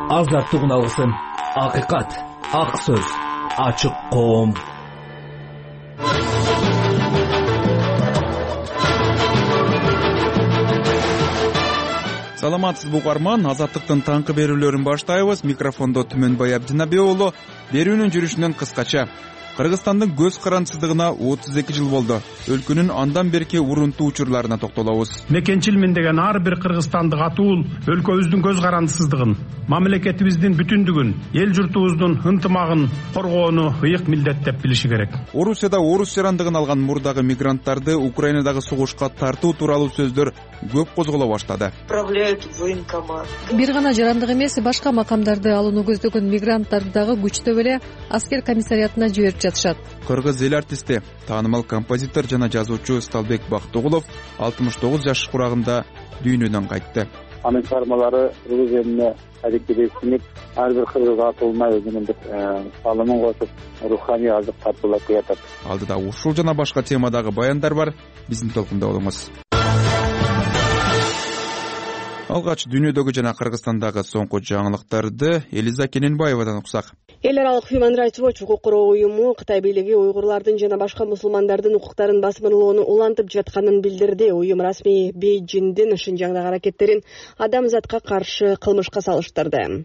Азаттыгын алгысың. Акыйкат, ак сөз, ачык коом. Саламатсыз угарман, Азаттыктын таңкы берүүлөрүн баштайбыз. Микрофондо Түмөнбай Абдинабек уулу. Берүүнүн жүрүшүнөн кыскача. Кыргызстандын көз карандысыздыгына 32 жыл болду. Өлкөнүн андан берки урунтуу учурларына токтолобуз. Мекенчилмин деген ар бир кыргызстандык атуул өлкөбүздүн көз карандысыздыгын, мамлекетибиздин бүтүндүгүн, эл журтубуздун ынтымагын коргоону ыйык милдет деп билиши керек. Орусияда орус жарандыгын алган мурдагы мигранттарды Украинадагы согушка тартуу тууралуу сөздөр көп козголо баштады. Бир гана жарандык эмес, башка макамдарды алууну көздөгөн мигранттарды дагы күчтөп эле аскер комиссариатына жиберип жатышат. Кыргыз эл артисти, таанымал композитор жана жазуучу Сталбек Бактыгулов 69 жаш курагында дүйнөдөн кайтты. Анын чыгармалары кыргыз элине адегидей сиңип, ар бир кыргыз атылмай өзүнүн салымын кошуп, руханий азык тартуулап жатат. Алдыда ушул жана башка темадагы баяндар бар. Биздин толкунда болуңуз. Алгач дүйнөдөгү жана Кыргызстандагы соңку жаңылыктарды Элиза Кененбаевадан уксак. Эл аралык Human Rights Watch укук коргоо уюму Кытай бийлиги уйгурлардын жана башка мусулмандардын укуктарын басмырлоону улантып жатканын билдирди. Уюм расмий Бейжиңдин Шинжаңдагы аракеттерин адамзатка каршы кылмышка салыштырды.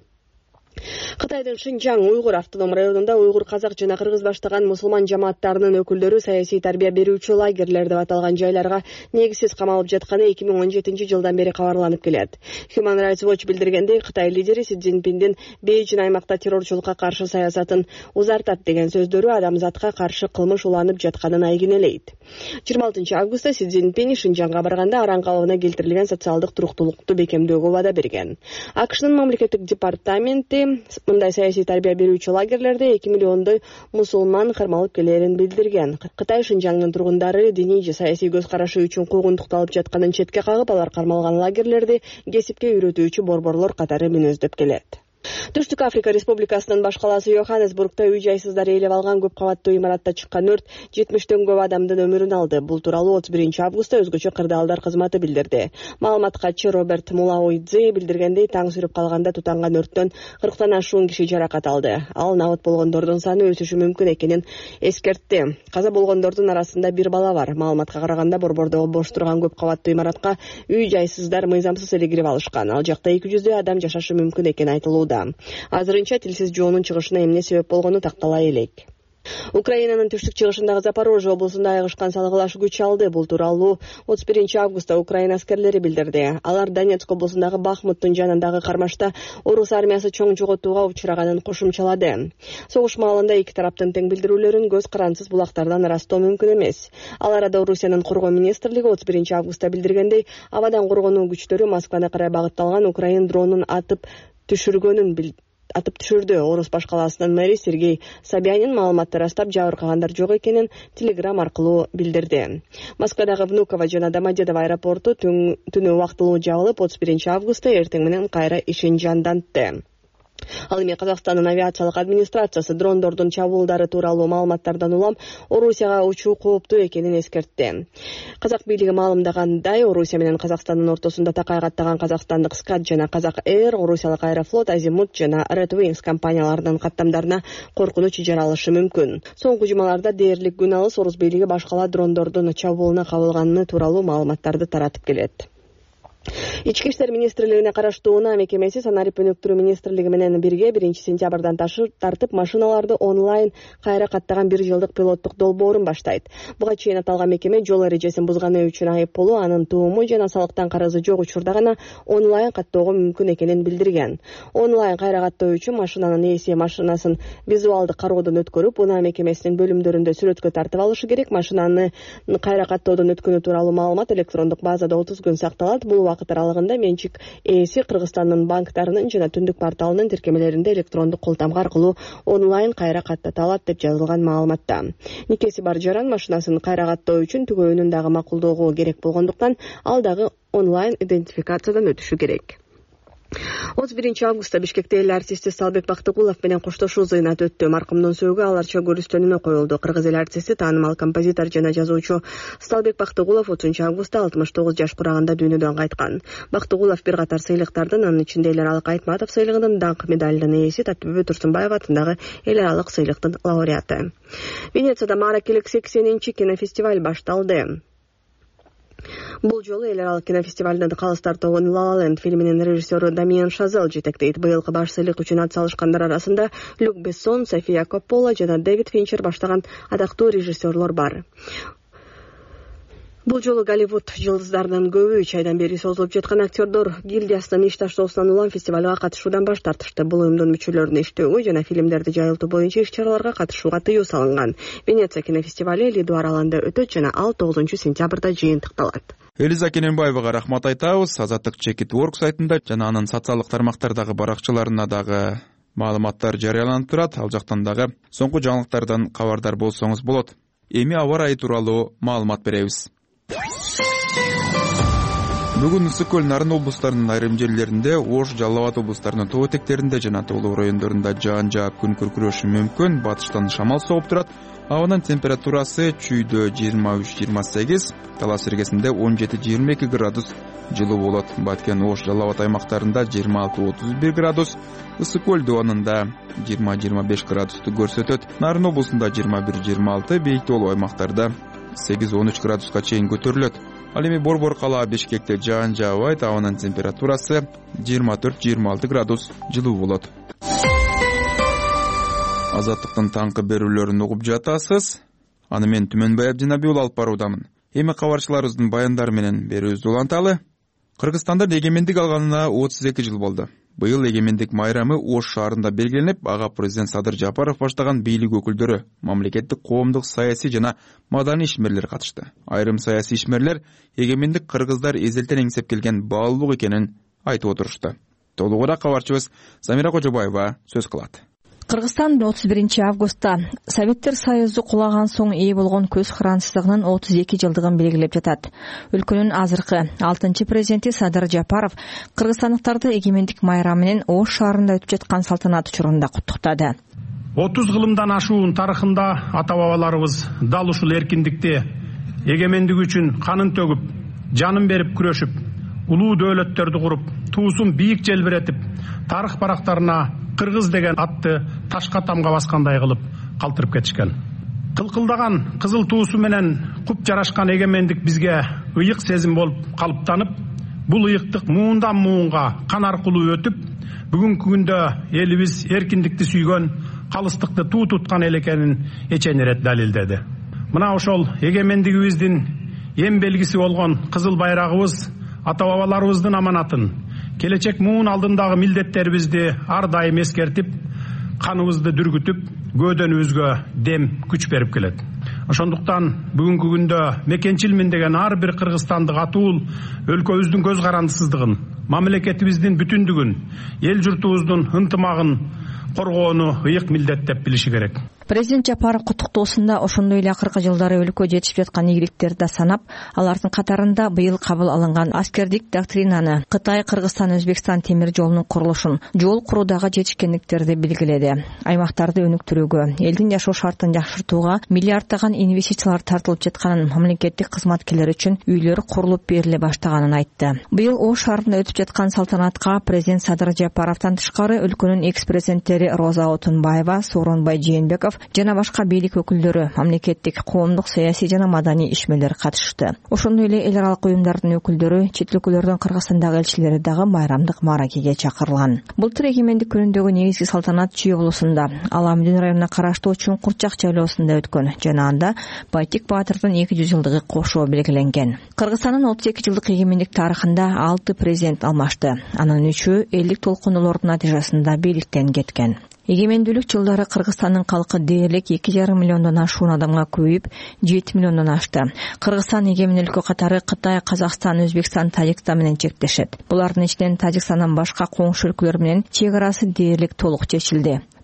Кытайдын Шинжаң уйгур автоном районунда уйгур казак жана кыргыз баштаган мусулман жамааттарынын өкүлдөрү саясий тарбия берүүчү лагерлер деп аталган жайларга негизсиз камалып жатканы 2017 жылдан бери кабарланып келет. Human Rights Watch билдиргендей, Кытай лидери Си Цзиньпиндин Бейжиң аймакта террорчулукка каршы саясатын узартат деген сөздөрү адамзатка каршы кылмыш уланып жатканын айгинелейт. 26 августта Си Цзиньпин Шинжаңга барганда Аран калыбына келтирилген социалдык туруктуулукту бекемдөөгө убада берген. АКШнын мамлекеттик департаменти мындай саясий тарбия берүүчү лагерлерде 2 миллиондой мусулман кармалып келерин билдирген. Кытай Шинжаңдын тургундары диний же саясий көз карашы үчүн куугунтукталып жатканын четке кагып, алар кармалган лагерлерди кесипке үйрөтүүчү борборлор катары мүнөздөп келет. Түштүк Африка Республикасынын баш калаасы Йоханнесбургда үй-жайсыздар ээлеп алган көп кабаттуу имаратта чыккан өрт 70төн көп адамдын өмүрүн алды. Бул тууралуу 31 августта өзгөчө кырдаалдар кызматы билдирди. Маалымат катчы Роберт Мулауидзе билдиргендей, таң сүрүп калганда тутанган өрттөн 40тан ашуун киши жаракат алды. Ал набыт болгондордун саны өсүшү мүмкүн экенин эскертти. Каза болгондордун арасында бир бала бар. Маалыматка караганда борбордогу бош турган көп кабаттуу имаратка үй-жайсыздар мыйзамсыз эле кирип алышкан. Ал жакта 200дөй адам жашашы мүмкүн экени айтылууда. Азырынча тилсиз жоонун чыгышына эмне себеп болгону тактала элек. Украинанын түштүк чыгышындагы Запорожье облусунда айгышкан салгылаш күч алды. Бул тууралуу 31 августта Украина аскерлери билдирди. Алар Донецк облусундагы Бахмуттун жанындагы кармашта орус армиясы чоң жоготууга учураганын кошумчалады. Согуш маалында эки тараптын тең билдирүүлөрүн көз карансыз булактардан ырастоо мүмкүн эмес. Ал арада Орусиянын коргоо министрлиги 31 августта билдиргендей, абадан коргонуу күчтөрү Москваны карай багытталган Украин дронун атып түшүрдү. Орус баш калаасынын мэри Сергей Собянин маалыматты ырастап, жабыркагандар жок экенин телеграм аркылуу билдирди. Москвадагы Внуково жана Домодедово аэропорту түнү убактылуу жабылып, 31 августта эртең менен кайра ишин жандантты. Ал эми Казакстандын авиациялык администрациясы дрондордун чабуулдары тууралуу маалыматтардан улам Орусияга учуу кооптуу экенин эскертти. Казак бийлиги маалымдагандай, Орусия менен Казакстандын ортосунда такай каттаган казакстандык Скат жана Казак Air, Орусиялык Аэрофлот, Азимут жана Red Wings компанияларынын каттамдарына коркунуч жаралышы мүмкүн. Соңку жумаларда дээрлик күн алыс орус бийлиги башкала дрондордун чабуулуна кабылганы тууралуу маалыматтарды таратып келет. Ички иштер министрлигине караштуу Унаа мекемеси санарип өнүктүрүү министрлиги менен бирге 1 сентябрдан тартып машиналарды онлайн кайра каттаган 1 жылдык пилоттук долбоорун баштайт. Буга чейин аталган мекеме жол эрежесин бузганы үчүн айыппулу, анын тууму жана салыктан карызы жок учурда гана онлайн каттоого мүмкүн экенин билдирген. Онлайн кайра каттоо үчүн машинанын ээси машинасын визуалдык кароодон өткөрүп, Унаа мекемесинин бөлүмдөрүндө сүрөткө тартып алышы керек. Машинаны кайра каттоодон өткөнү тууралуу маалымат электрондук базада 30 күн сакталат. Бул вакыт аралыгында менчик ээси Кыргызстандын банктарынын жана Түндүк порталынын тиркемелеринде электрондук кол тамга аркылуу онлайн кайра каттата алат деп жазылган маалыматта. Никеси бар жаран машинасын кайра каттоо үчүн түгөөнүн дагы макулдоого керек болгондуктан ал дагы онлайн идентификациядан өтүшү керек. 31 августта Бишкекте эл артисти Салбек Бактыгулов менен коштошуу зыйнат өттү. Маркумдун сөөгү аларча көрүстөнүнө коюлду. Кыргыз эл артисти таанымал композитор жана жазуучу Салбек Бактыгулов 30 августта 69 жаш кураганда дүйнөдөн кайткан. Бактыгулов бир катар сыйлыктардын, анын ичинде эл аралык Айтматов сыйлыгынын даңк медалынын ээси, Татыбүбү Турсунбаева атындагы эл аралык сыйлыктын лауреаты. Венецияда мааракелик 80-чи кинофестиваль башталды. Бул жолу эл аралык кинофестивалдын калыстар тобун La La Land фильминин режиссеру Дамиен Шазел жетектейт. Быйылкы баш сыйлык үчүн ат салышкандар арасында Люк Бессон, София Коппола жана Дэвид Финчер баштаган атактуу режиссерлор бар. Бул жолу Голливуд жылдыздарынын көбү 3 айдан бери созулуп жаткан актерлор гильдиясынын ишташтоосунан улам фестивалга катышуудан баш тартышты. Бул уюмдун мүчөлөрүнө иштөөгө жана фильмдерди жайылтуу боюнча иш-чараларга катышууга тыюу салынган. Венеция кинофестивали Лиду аралында өтөт жана ал 9-сентябрда жыйынтыкталат. Элиза Кененбаевага рахмат айтабыз. Азаттык Чекит.org сайтында жана анын социалдык тармактардагы баракчаларына дагы маалыматтар жарыяланып турат. Ал жактан дагы соңку жаңылыктардан кабардар болсоңуз болот. Эми аба ырайы тууралуу маалымат беребиз. Бүгүн ысык көл Нарын облустарынын айрым жерлеринде, Ош, Жалал Абад облустарынын тоо этектеринде жана тоолуу райондорунда жаан жаап күн күркүрөшү мүмкүн. Батыштан шамал согуп турат. Абанын температурасы чүйдө 23-28, Талас иргесинде 17-22 градус жылуу болот. Баткен, Ош, Жалал Абад аймактарында 26-31 градус, ысык көл дубанында 20-25 градусту көрсөтөт. Нарын облусунда 21-26, бейик тоолуу аймактарда 8-13 градуска чейин көтөрүлөт. Ал эми Борбор кала Бишкекте жаан жаабайт, абанын температурасы 24-26 градус жылуу болот. Азаттыктын таңкы берүүлөрүн угуп жатасыз. Аны мен Түмөнбай Абдинабий уулу алып баруудамын. Эми кабарчыларыбыздын баяндары менен берүүбүздү уланталы. Кыргызстанда эгемендик алганына 32 жыл болду. Быйыл эгемендик майрамы Ош шаарында белгиленип, ага президент Садыр Жапаров баштаган бийлик өкүлдөрү, мамлекеттик, коомдук, саясий жана маданий ишмерлер катышты. Айрым саясий ишмерлер эгемендик кыргыздар эзелтен эңсеп келген баалуулук экенин айтып отурушты. Толугураак кабарчыбыз Замира Кожобаева сөз кылат. Кыргызстан 31 августта Советтер Союзу кулаган соң ээ болгон көз кырансыздыгынын 32 жылдыгын белгилеп жатат. Өлкөнүн азыркы 6-чы президенти Садыр Жапаров кыргызстандыктарды эгемендик майрамы менен Ош шаарында өтүп жаткан салтанат учурунда куттуктады. 30 кылымдан ашуун тарыхында ата-бабаларыбыз дал ушул эркиндикте эгемендик үчүн канын төгүп, жанын берип күрөшүп, улуу дөөлөттөрдү куруп, туусун бийик желбиретип, тарых барактарына кыргыз деген атты ташка тамга баскандай кылып калтырып кетишкен. Кылкылдаган кызыл туусу менен куп жарашкан эгемендик бизге ыйык сезим болуп калыптанып, бул ыйыктык муундан муунга кан аркылуу өтүп, бүгүнкү күндө элибиз эркиндикти сүйгөн, калыстыкты туу туткан эл экенин эчен ирет далилдеди. Мына ошол эгемендигибиздин эң белгиси болгон кызыл байрагыбыз ата-бабаларыбыздын аманатын, келечек муун алдындагы милдеттерибизди ар дайым эскертип, каныбызды дүргүтүп, көөдөнүбүзгө дем, күч берип келет. Ошондуктан бүгүнкү күндө мекенчилмин деген ар бир кыргызстандык атуул өлкөбүздүн көз карандысыздыгын, мамлекетибиздин бүтүндүгүн, эл журтубуздун ынтымагын коргоону ыйык милдет деп билиши керек. Президент Жапаров куттуктоосунда ошондой эле акыркы жылдары өлкө жетишип жаткан ийгиликтерди да санап, алардын катарында быйыл кабыл алынган аскердик доктринаны, Кытай, Кыргызстан, Өзбекстан темир жолунун курулушун, жол куруудагы жетишкендиктерди белгиледи. Аймактарды өнүктүрүүгө, элдин жашоо шартын жакшыртууга миллиарддаган инвестициялар тартылып жатканын, мамлекеттик кызматкерлер үчүн үйлөр курулуп бериле баштаганын айтты. Быйыл Ош шаарында өтүп жаткан салтанатка президент Садыр Жапаровдон тышкары өлкөнүн экс-президенттери Роза Отунбаева, Сооронбай Жээнбеков жана башка бийлик өкүлдөрү, мамлекеттик, коомдук, саясий жана маданий ишмерлер катышты. Ошондой эле эл аралык уюмдардын өкүлдөрү, чет өлкөлөрдөн Кыргызстандагы элчилери дагы майрамдык мааракеге чакырылган. Былтыр эгемендик күнүндөгү негизги салтанат Чүй облусунда, Аламүдүн районуна караштуу Чуңкурчак жайлоосунда өткөн жана анда Байтик Баатырдын 200 жылдыгы кошоо белгиленген. Кыргызстандын 32 жылдык эгемендик тарыхында 6 президент алмашты. Анын 3-ü элдик толкунулордун натыйжасында бийликтен кеткен. Эгемендүүлүк жылдары Кыргызстандын калкы дээрлик 2,5 миллиондон ашуун адамга көбөйүп, 7 миллиондон ашты. Кыргызстан эгемен өлкө катары Кытай, Казакстан, Өзбекстан, Тажикстан менен чектешет. Булардын ичинен Тажикстандан башка коңшу өлкөлөр менен чек арасы дээрлик толук чечилди.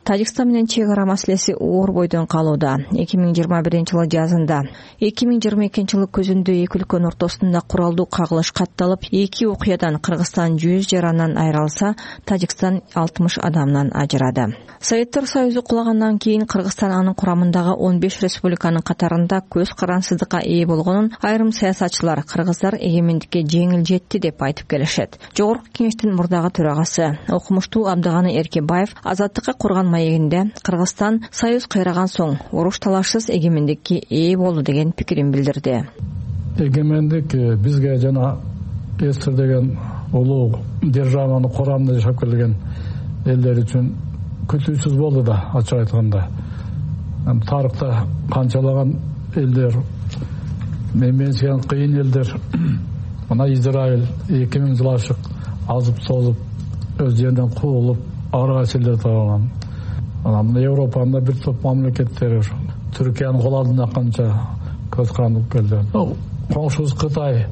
Тажикстан менен чек ара маселеси оор бойдон калууда. 2021-жылы жазында, 2022-жылы көзүндө эки өлкөнүн ортосунда куралдуу кагылыш катталып, эки окуядан Кыргызстан 100 жаранан айрылса, Тажикстан 60 адамдан ажырады. Советтер Союзу кулагандан кийин Кыргызстан анын курамындагы 15 республиканын катарында көз карансыздыкка ээ болгонун айрым саясатчылар кыргыздар эгемендикке жеңил жетти деп айтып келишет. Жогорку кеңештин мурдагы төрагасы окумуштуу Абдыганы Эркебаев азаттыкка курган маегинде Кыргызстан союз кайраган соң уруш талашсыз эгемендикке ээ болду деген пикирин билдирди. Эгемендик бизге жана СССР деген улуу державаны курамында жашап келген элдер үчүн күтүүсүз болду да, ачык айтканда. Тарыхта канчалаган элдер, мен сыян кыйын элдер, мына Израиль 2000 жыл ашык азып созуп, өз жеринен куулуп, ара эселер табылган. Мына Европанын бир топ мамлекеттери Түркиянын кол алдына канча көз карандып келди. Коңшубуз Кытай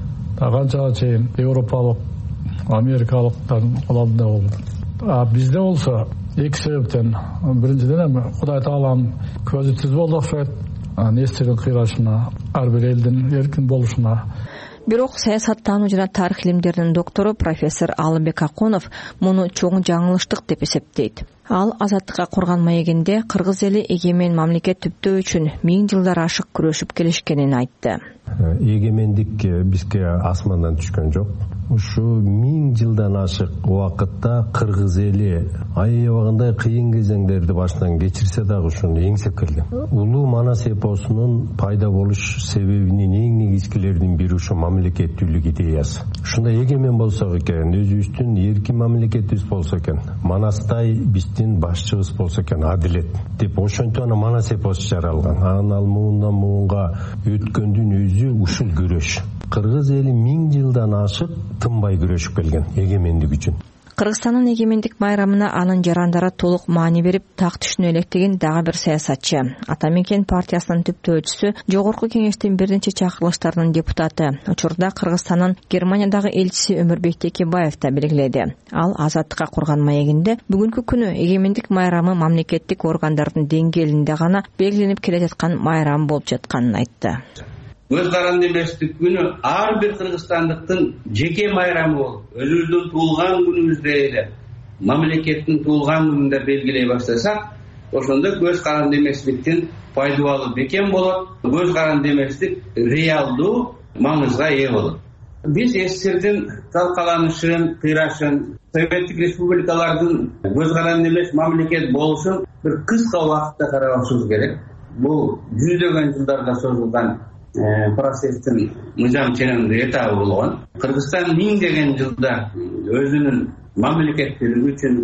канчага чейин европалык, америкалыктардын кол алдында болду. Бизде болсо эки себептен. Биринчиден Кудай Тааланын көзү түз болду окшойт. Нестерин кыйрашына, ар бир элдин эркин болушуна. Бирок саясаттануу жана тарых илимдеринин доктору профессор Алыбек Акунов муну чоң жаңылыштык деп эсептейт. Ал азаттыкка курган маегинде кыргыз эли эгемен мамлекет түптөө үчүн 1000 жылдар ашык күрөшүп келишкенин айтты. Эгемендик бизге асмандан түшкөн жок. Ушу 1000 жылдан ашык убакытта кыргыз эли аябагандай кыйын кезеңдерди башынан кечирсе дагы ушуну эңсеп келген. Улуу Манас эпосунун пайда болуш себебинин эң негизгилеринин бири ушу мамлекеттүүлүк идеясы. Ушундай эгемен болсок экен, өзүбүздүн эркин мамлекетибиз болсо экен, Манастай биздин башчыбыз болсо экен, адилет деп ошентип аны Манас эпосу жаралган. Анан муундан муунга өткөндүн өзү ушул күрөш. Кыргыз эли 1000 жылдан ашык тынбай күрөшүп келген эгемендик үчүн. Кыргызстандын эгемендик майрамына анын жарандары толук маани берип, так түшүнө электеген дагы бир саясатчы. Атамекен партиясынын түптөөчүсү, жогорку кеңештин биринчи чакырылыштарынын депутаты, учурда Кыргызстандын Германиядагы элчиси Өмүрбек Текебаев да белгиледи. Ал азаттыкка курган маегинде бүгүнкү күнү эгемендик майрамы мамлекеттик органдардын деңгээлинде гана белгиленип келе жаткан майрам болуп жатканын айтты. Көз каранды эместик күнү ар бир кыргызстандыктын жеке майрамы болуп, өзүбүздүн туулган күнүбүздө эле мамлекеттин туулган күнүндө белгилей баштасак, ошондо көз каранды эместиктин пайдалуу бекем болот, көз каранды эместик реалдуу маңызга ээ болот. Биз СССРдин талкаланышын, кыйрашын, советтик республикалардын көз каранды эмес мамлекет болушун бир кыска убакытта карабашыбыз керек. Бул жүздөгөн жылдарга созулган процесстин мыйзам ченемдүү этабы болгон. Кыргызстан 1000 жылда өзүнүн мамлекеттүүлүгү үчүн,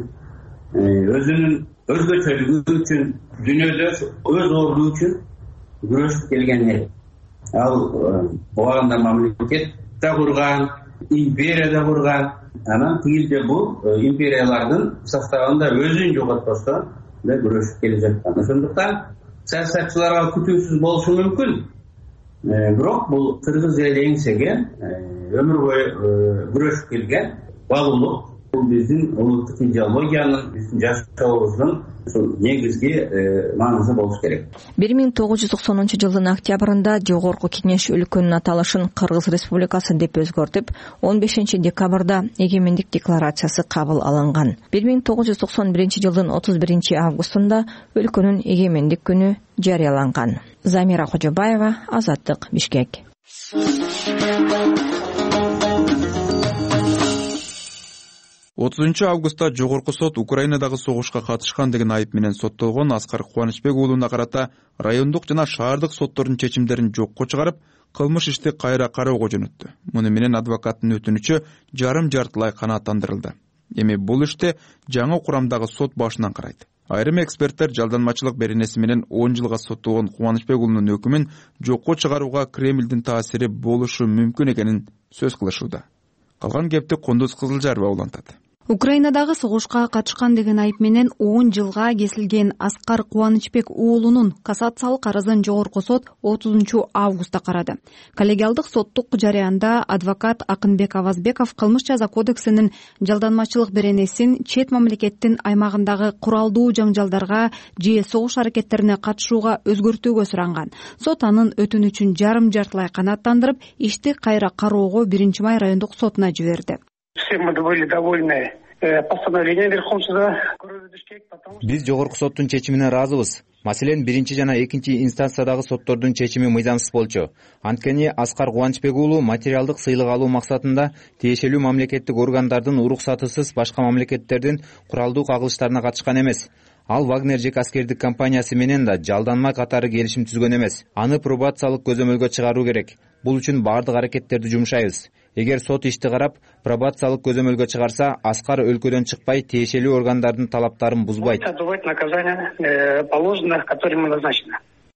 өзүнүн өзгөчөлүгү үчүн, дүйнөдө өз орду үчүн күрөшүп келген эл. Ал убагында мамлекет да курган, империя да курган. Анан тигилде бул империялардын составында өзүн жоготпостон да күрөшүп келе жаткан. Ошондуктан саясатчыларга күтүүсүз болушу мүмкүн. Бирок бул кыргыз эли эңсеген, өмүр бою күрөшүп келген баалуулук. Бул биздин улуттук идеологиянын, биздин жашообуздун негизги маңызы болуш керек. 1990-жылдын октябрында жогорку кеңеш өлкөнүн аталышын Кыргыз Республикасы деп өзгөртүп, 15 декабрда эгемендик декларациясы кабыл алынган. 1991-жылдын 31 августунда өлкөнүн эгемендик күнү жарыяланган. Замира Кожобаева, Азаттык, Бишкек. 30 августта жогорку сот Украинадагы согушка катышкан деген айып менен соттолгон Аскар Кубанычбек уулуна карата райондук жана шаардык соттордун чечимдерин жокко чыгарып, кылмыш ишти кайра кароого жөнөттү. Муну менен адвокаттын өтүнүчү жарым-жартылай канааттандырылды. Эми бул иште жаңы курамдагы сот башынан карайт. Айрым эксперттер жалданмачылык беренеси менен 10 жылга соттолгон Кубанычбек уулунун өкүмүн жокко чыгарууга Кремлдин таасири болушу мүмкүн экенин сөз кылышууда. Калган кепти Кундуз Кызылжарова улантат. Украинадагы согушка катышкан деген айып менен 10 жылга кесилген Аскар Кубанычбек уулунун кассациялык арызын жогорку сот 30 августта карады. Коллегиалдык соттук жарыянда адвокат Акынбек Авазбеков кылмыш жаза кодексинин жалданмачылык беренесин чет мамлекеттин аймагындагы куралдуу жаңжалдарга же согуш аракеттерине катышууга өзгөртүүгө суранган. Сот анын өтүнүчүн жарым-жартылай канааттандырып, ишти кайра кароого 1-май райондук сотуна жиберди. Все мы были довольны постановлением Верховного суда. Биз жогорку соттун чечимине ыраазыбыз. Маселен, 1 жана 2 инстанциядагы соттордун чечими мыйзамсыз болчу. Анткени Аскар Кубанычбек уулу материалдык сыйлык алуу максатында тиешелүү мамлекеттик органдардын уруксатысыз башка мамлекеттердин куралдуу кагылыштарына катышкан эмес. Ал Вагнер жек аскердик компаниясы менен да жалданма катары келишим түзгөн эмес. Аны пробациялык көзөмөлгө чыгаруу керек. Бул үчүн бардык аракеттерди жумшайбыз. Эгер сот ишти карап, пробациялык көзөмөлгө чыгарса, Аскар өлкөдөн чыкпай, тиешелүү органдардын талаптарын бузбайт. Отбывать наказание положено, которым назначено.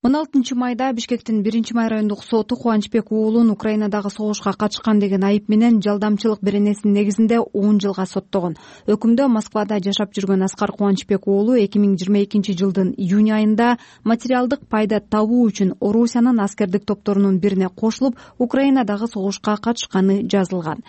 16 майда Бишкектин 1-май райондук соту Кубанычбек уулун Украинадагы согушка катышкан деген айып менен жалдамчылык беренесинин негизинде 10 жылга соттогон. Өкүмдө Москвада жашап жүргөн Аскар Кубанычбек уулу 2022 жылдын июнь айында материалдык пайда табуу үчүн Орусиянын аскердик топторунун бирине кошулуп, Украинадагы согушка катышканы жазылган.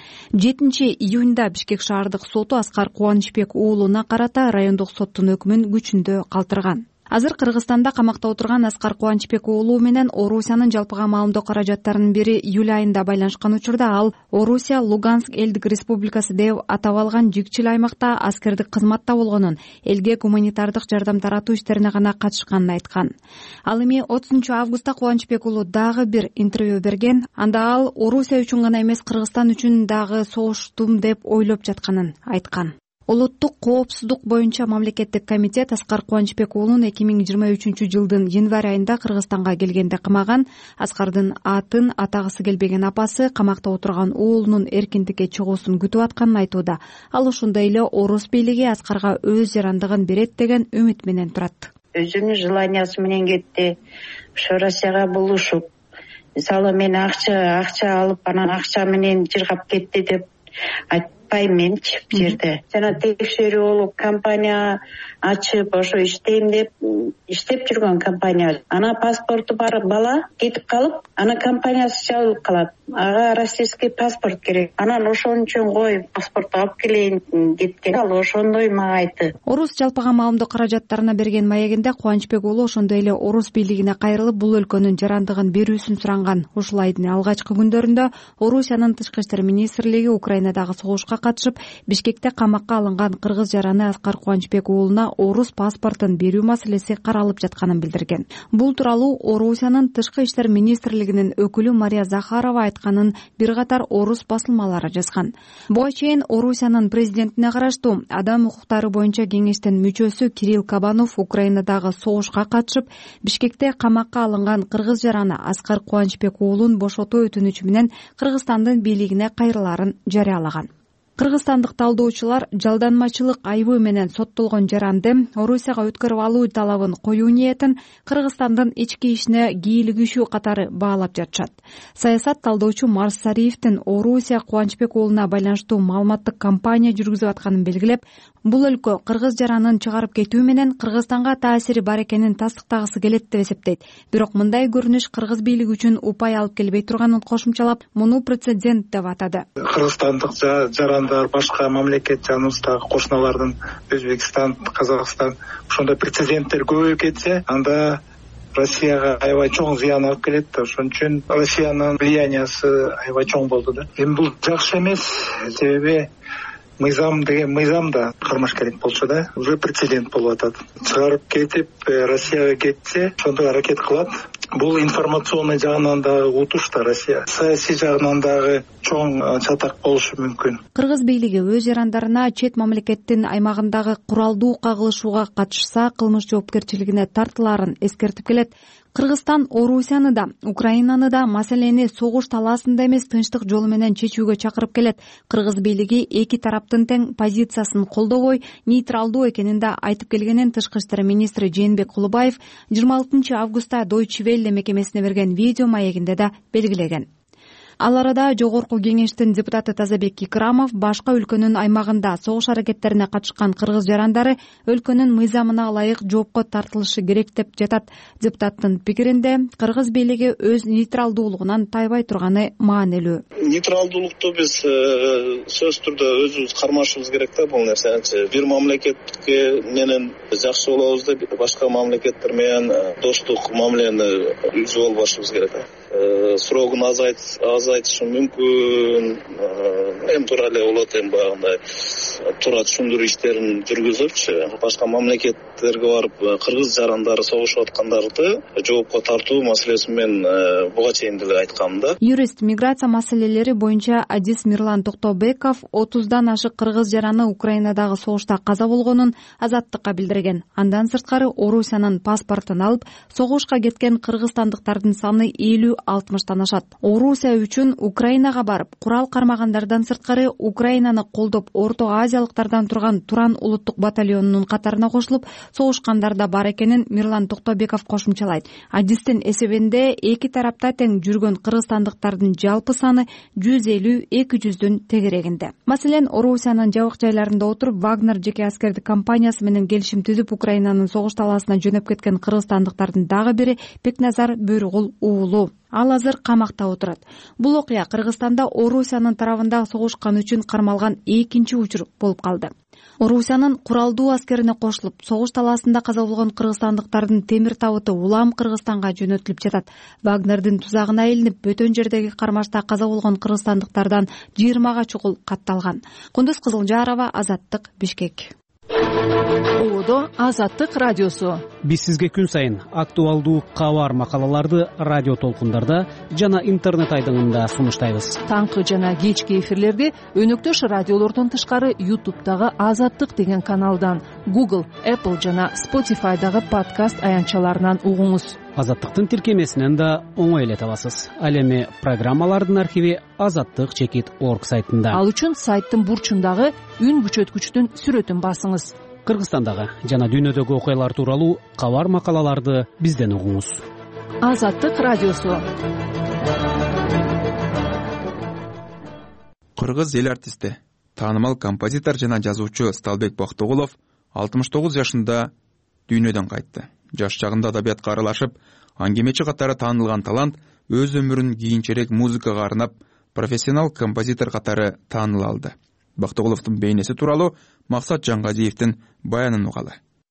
7 июнда Бишкек шаардык соту Аскар Кубанычбек уулуна карата райондук соттун өкүмүн күчүндө калтырган. Азыр Кыргызстанда камакта отурган Аскар Кубанычбек уулу менен Орусиянын жалпыга маалымдоо каражаттарынын бири июль айында байланышкан учурда ал Орусия Луганск элдик республикасы деп атап алган жикчил аймакта аскердик кызматта болгонун, элге гуманитардык жардам таратуу иштерине гана катышканын айткан. Ал эми 30 августта Кубанычбек уулу дагы бир интервью берген. Анда ал Орусия үчүн гана эмес, Кыргызстан үчүн дагы согуштум деп ойлоп жатканын айткан. Улуттук коопсуздук боюнча мамлекеттик комитет Аскар Кубанычбек уулун 2023 жылдын январь айында Кыргызстанга келгенде камаган. Аскардын атын атагысы келбеген апасы камакта отурган уулунун эркиндикке чыгуусун күтүп атканын айтууда. Ал ошондой эле Орус бийлиги Аскарга өз жарандыгын берет деген үмүт менен турат. Өзүнүн желаниясы менен кетти. Ошо Россияга булушуп, мисалы мен акча алып, анан акча менен жыргап кетти деп айтпаймынчы бул жерде. Жана текшерүү болуп, компания ачып, ошо иштейм деп иштеп жүргөн компания. Ана паспорту бар бала кетип калып, ана компаниясы жабылып калат. Ага российский паспорт керек. Анан ошон үчүн кой паспорт алып келейин кеткен. Ал ошондой мага айтты. Орус жалпыга маалымдоо каражаттарына берген маегинде Кубанычбек уулу ошондой эле Орус бийлигине кайрылып, бул өлкөнүн жарандыгын берүүсүн суранган. Ушул айдын алгачкы күндөрүндө Орусиянын тышкы иштер министрлиги Украинадагы согушка катышып, Бишкекте камакка алынган кыргыз жараны Аскар Кубанычбек уулуна Орус паспортун берүү маселеси каралып жатканын билдирген. Бул тууралуу Орусиянын тышкы иштер министрлигинин өкүлү Мария Захарова айтканын бир катар Орус басылмалары жазган. Буга чейин Орусиянын президентине караштуу адам укуктары боюнча кеңештин мүчөсү Кирилл Кабанов Украинадагы согушка катышып, Бишкекте камакка алынган кыргыз жараны Аскар Кубанычбек уулун бошотуу өтүнүчү менен Кыргызстандын бийлигине кайрылаарын жарыялаган. Кыргызстандык талдоочулар жалданмачылык айыбы менен соттолгон жаранды Орусияга өткөрүп алуу талабын коюу ниетин Кыргызстандын ички ишине кийлигишүү катары баалап жатышат. Саясат талдоочу Марс Сариевдин Орусия Кубанычбек уулуна байланыштуу маалыматтык кампания жүргүзүп атканын белгилеп, бул өлкө кыргыз жаранын чыгарып кетүү менен Кыргызстанга таасири бар экенин тастыктагысы келет деп эсептейт. Бирок мындай көрүнүш кыргыз бийлиги үчүн упай алып келбей турганын кошумчалап, муну прецедент деп атады. Кыргызстандык жарандар башка мамлекет жаныбыздагы кошуналардын Өзбекстан, Казакстан ошондой прецеденттер көбөйүп кетсе, анда Россияга аябай чоң зыян алып келет да. Ошон үчүн Россиянын влияниясы аябай чоң болду да. Эми бул жакшы эмес, себеби мыйзам да кармаш керек болчу да. Уже прецедент болуп атат. Чыгарып кетип Россияга кетсе, ошондой аракет кылат. Бул информационный жагынан дагы утуш да Россия. Саясий жагынан дагы чоң чатак болушу мүмкүн. Кыргыз бийлиги өз жарандарына чет мамлекеттин аймагындагы куралдуу кагылышууга катышса кылмыш жоопкерчилигине тартылаарын эскертип келет. Кыргызстан Орусияны да, Украинаны да маселени согуш талаасында эмес, тынчтык жолу менен чечүүгө чакырып келет. Кыргыз бийлиги эки тараптын тең позициясын колдобой, нейтралдуу экенин да айтып келгенин тышкы иштер министри Жээнбек Кулубаев 26 августта Deutsche Welle мекемесине берген видео маегинде да белгилеген. Ал арада Жогорку Кеңештин депутаты Тазабек Икрамов башка өлкөнүн аймагында согуш аракеттерине катышкан кыргыз жарандары өлкөнүн мыйзамына ылайык жоопко тартылышы керек деп жатат. Депутаттын пикиринде кыргыз бийлиги өз нейтралдуулугунан тайбай турганы маанилүү. Нейтралдуулукту биз сөзсүз түрдө өзүбүз кармашыбыз керек да бул нерсени. Бир мамлекетке менен жакшы болобуз деп башка мамлекеттер менен достук мамилени үзүп албашыбыз керек. Срогун азайтышы мүмкүн, эми туура эле болот, эми баягындай туура түшүндүрүү иштерин жүргүзүпчү башка мамлекеттерге барып кыргыз жарандары согушуп аткандарды жоопко тартуу маселесин мен буга чейин деле айткам да. Юрист миграция маселелери боюнча адис Мирлан Токтобеков 30дан ашык кыргыз жараны Украинадагы согушта каза болгонун Азаттыкка билдирген. Андан сырткары Орусиянын паспортун алып, согушка кеткен кыргызстандыктардын саны 50-60тан ашат. Орусия үчүн Украинага барып, курал кармагандардан сырткары Украинаны колдоп Орто Азиялыктардан турган Туран улуттук батальонунун катарына кошулуп, согушкандар да бар экенин Мирлан Токтобеков кошумчалайт. Адистин эсебинде эки тарапта тең жүргөн кыргызстандыктардын жалпы саны 150-200дүн тегерегинде. Маселен, Орусиянын жабык жайларында отуруп, Вагнер жеке аскердик компаниясы менен келишим түзүп, Украинанын согуш талаасына жөнөп кеткен кыргызстандыктардын дагы бири Бекназар Бөрүгул уулу. Ал азыр камакта отурат. Бул окуя Кыргызстанда Орусиянын тарабында согушкан үчүн кармалган экинчи учур болуп калды. Орусиянын куралдуу аскерине кошулуп, согуш талаасында каза болгон кыргызстандыктардын темир табыты улам Кыргызстанга жөнөтүлүп жатат. Вагнердин тузагына илинип, бөтөн жердеги кармашта каза болгон кыргызстандыктардан 20га чукул катталган. Кундуз Кызылжарова, Азаттык, Бишкек. Одо Азаттык радиосу. Биз сизге күн сайын актуалдуу кабар макалаларды радио толкундарда жана интернет айдыңында сунуштайбыз. Таңкы жана кечки эфирлерди өнөктөш радиолордон тышкары YouTube'дагы Азаттык деген каналдан, Google, Apple жана Spotify'дагы подкаст аянтчаларынан угуңуз. Азаттыктын тиркемесинен да оңой эле табасыз. Ал эми программалардын архиви azattik.org сайтында. Ал үчүн сайттын бурчундагы үн күчөткүчтүн сүрөтүн басыңыз. Кыргызстандагы жана дүйнөдөгү окуялар тууралуу кабар макалаларды бизден угуңуз. Азаттык радиосу. Кыргыз эл артисти, таанымал композитор жана жазуучу Сталбек Бактыгулов 69 жашында дүйнөдөн кайтты. Жаш чагында адабиятка аралашып, аңгемечи катары таанылган талант өз өмүрүн кийинчерээк музыкага арнап, профессионал композитор катары тааныла алды. Бактыгуловдун бейнеси тууралуу Максат Жангазиевдин баянын угалы.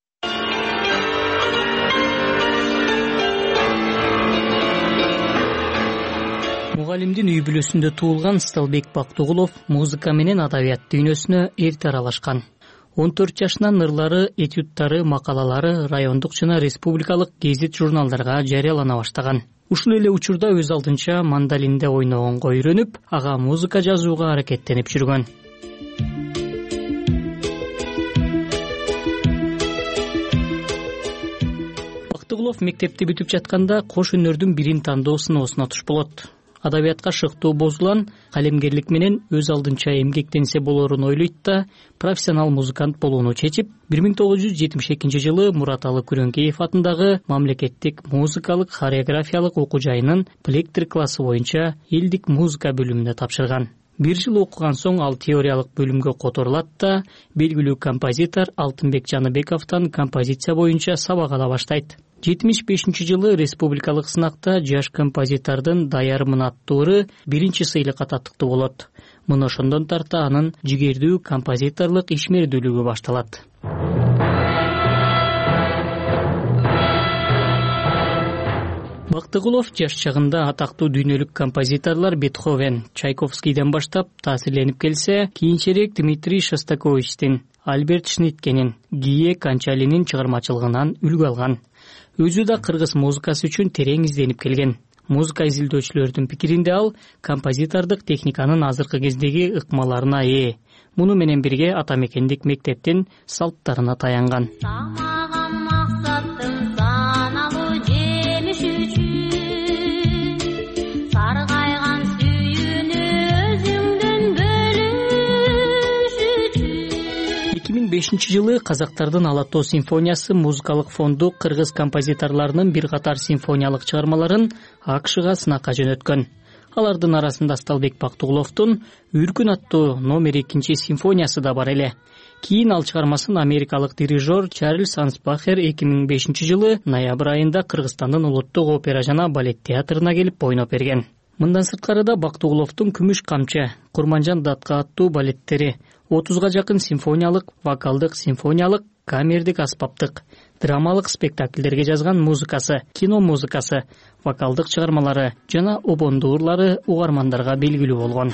Мугалимдин үй бүлөсүндө туулган Сталбек Бактыгулов музыка менен адабият дүйнөсүнө эрте аралашкан. 14 жашынан ырлары, этюдтары, макалалары райондук жана республикалык гезит журналдарга жарыялана баштаган. Ушул эле учурда өз алдынча мандолинде ойногонго үйрөнүп, ага музыка жазууга аракеттенип жүргөн. Бактыгулов мектепти бүтүп жатканда кош өнөрдүн бирин тандоо сыноосуна туш болот. Адабиятка шыктуу бозулан, калемгерлик менен өз алдынча эмгектенсе болорун ойлойт да, профессионал музыкант болууну чечип, 1972 жылы Мураталы Күрөңкеев атындагы мамлекеттик музыкалык хореографиялык окуу жайынын плектр классы боюнча элдик музыка бөлүмүнө тапшырган. 1 жыл окуган соң ал теориялык бөлүмгө которулат да, белгилүү композитор Алтынбек Жаныбековдон композиция боюнча сабак ала баштайт. 75 жылы республикалык сынакта жаш композитордун даярмын аттуу ыры биринчи сыйлыкка татыктуу болот. Мына ошондон тарта анын жигердүү композиторлук ишмердүүлүгү башталат. Бактыгулов жаш чагында атактуу дүйнөлүк композиторлор Бетховен, Чайковскийден баштап таасирленип келсе, кийинчерээк Дмитрий Шостаковичтин, Альберт Шниткенин, Гие Канчалинин чыгармачылыгынан үлгү алган. Өзү да кыргыз музыкасы үчүн терең изденип келген. Музыка изилдөөчүлөрдүн пикиринде ал композитордук техниканын азыркы кездеги ыкмаларына ээ. Муну менен бирге ата мекендик мектептин салттарына таянган. Жылы казактардын Ала тоо симфониясы музыкалык фонду кыргыз композиторлорунун бир катар симфониялык чыгармаларын АКШга сынакка жөнөткөн. Алардын арасында Сталбек Бактыгуловдун Үркүн аттуу номер 2 симфониясы да бар эле. Кийин ал чыгармасын америкалык дирижер Чарльз Ансбахер 2005 жылы ноябрь айында Кыргызстандын улуттук опера жана балет театрына келип ойноп берген. Мындан сырткары да Бактыгуловдун Күмүш камчы, Курманжан датка аттуу балеттери, 30га жакын симфониялык, вокалдык, симфониялык, камердик аспаптык, драмалык спектакльдерге жазган музыкасы, кино музыкасы, вокалдык чыгармалары жана обондуурлары угармандарга белгилүү болгон.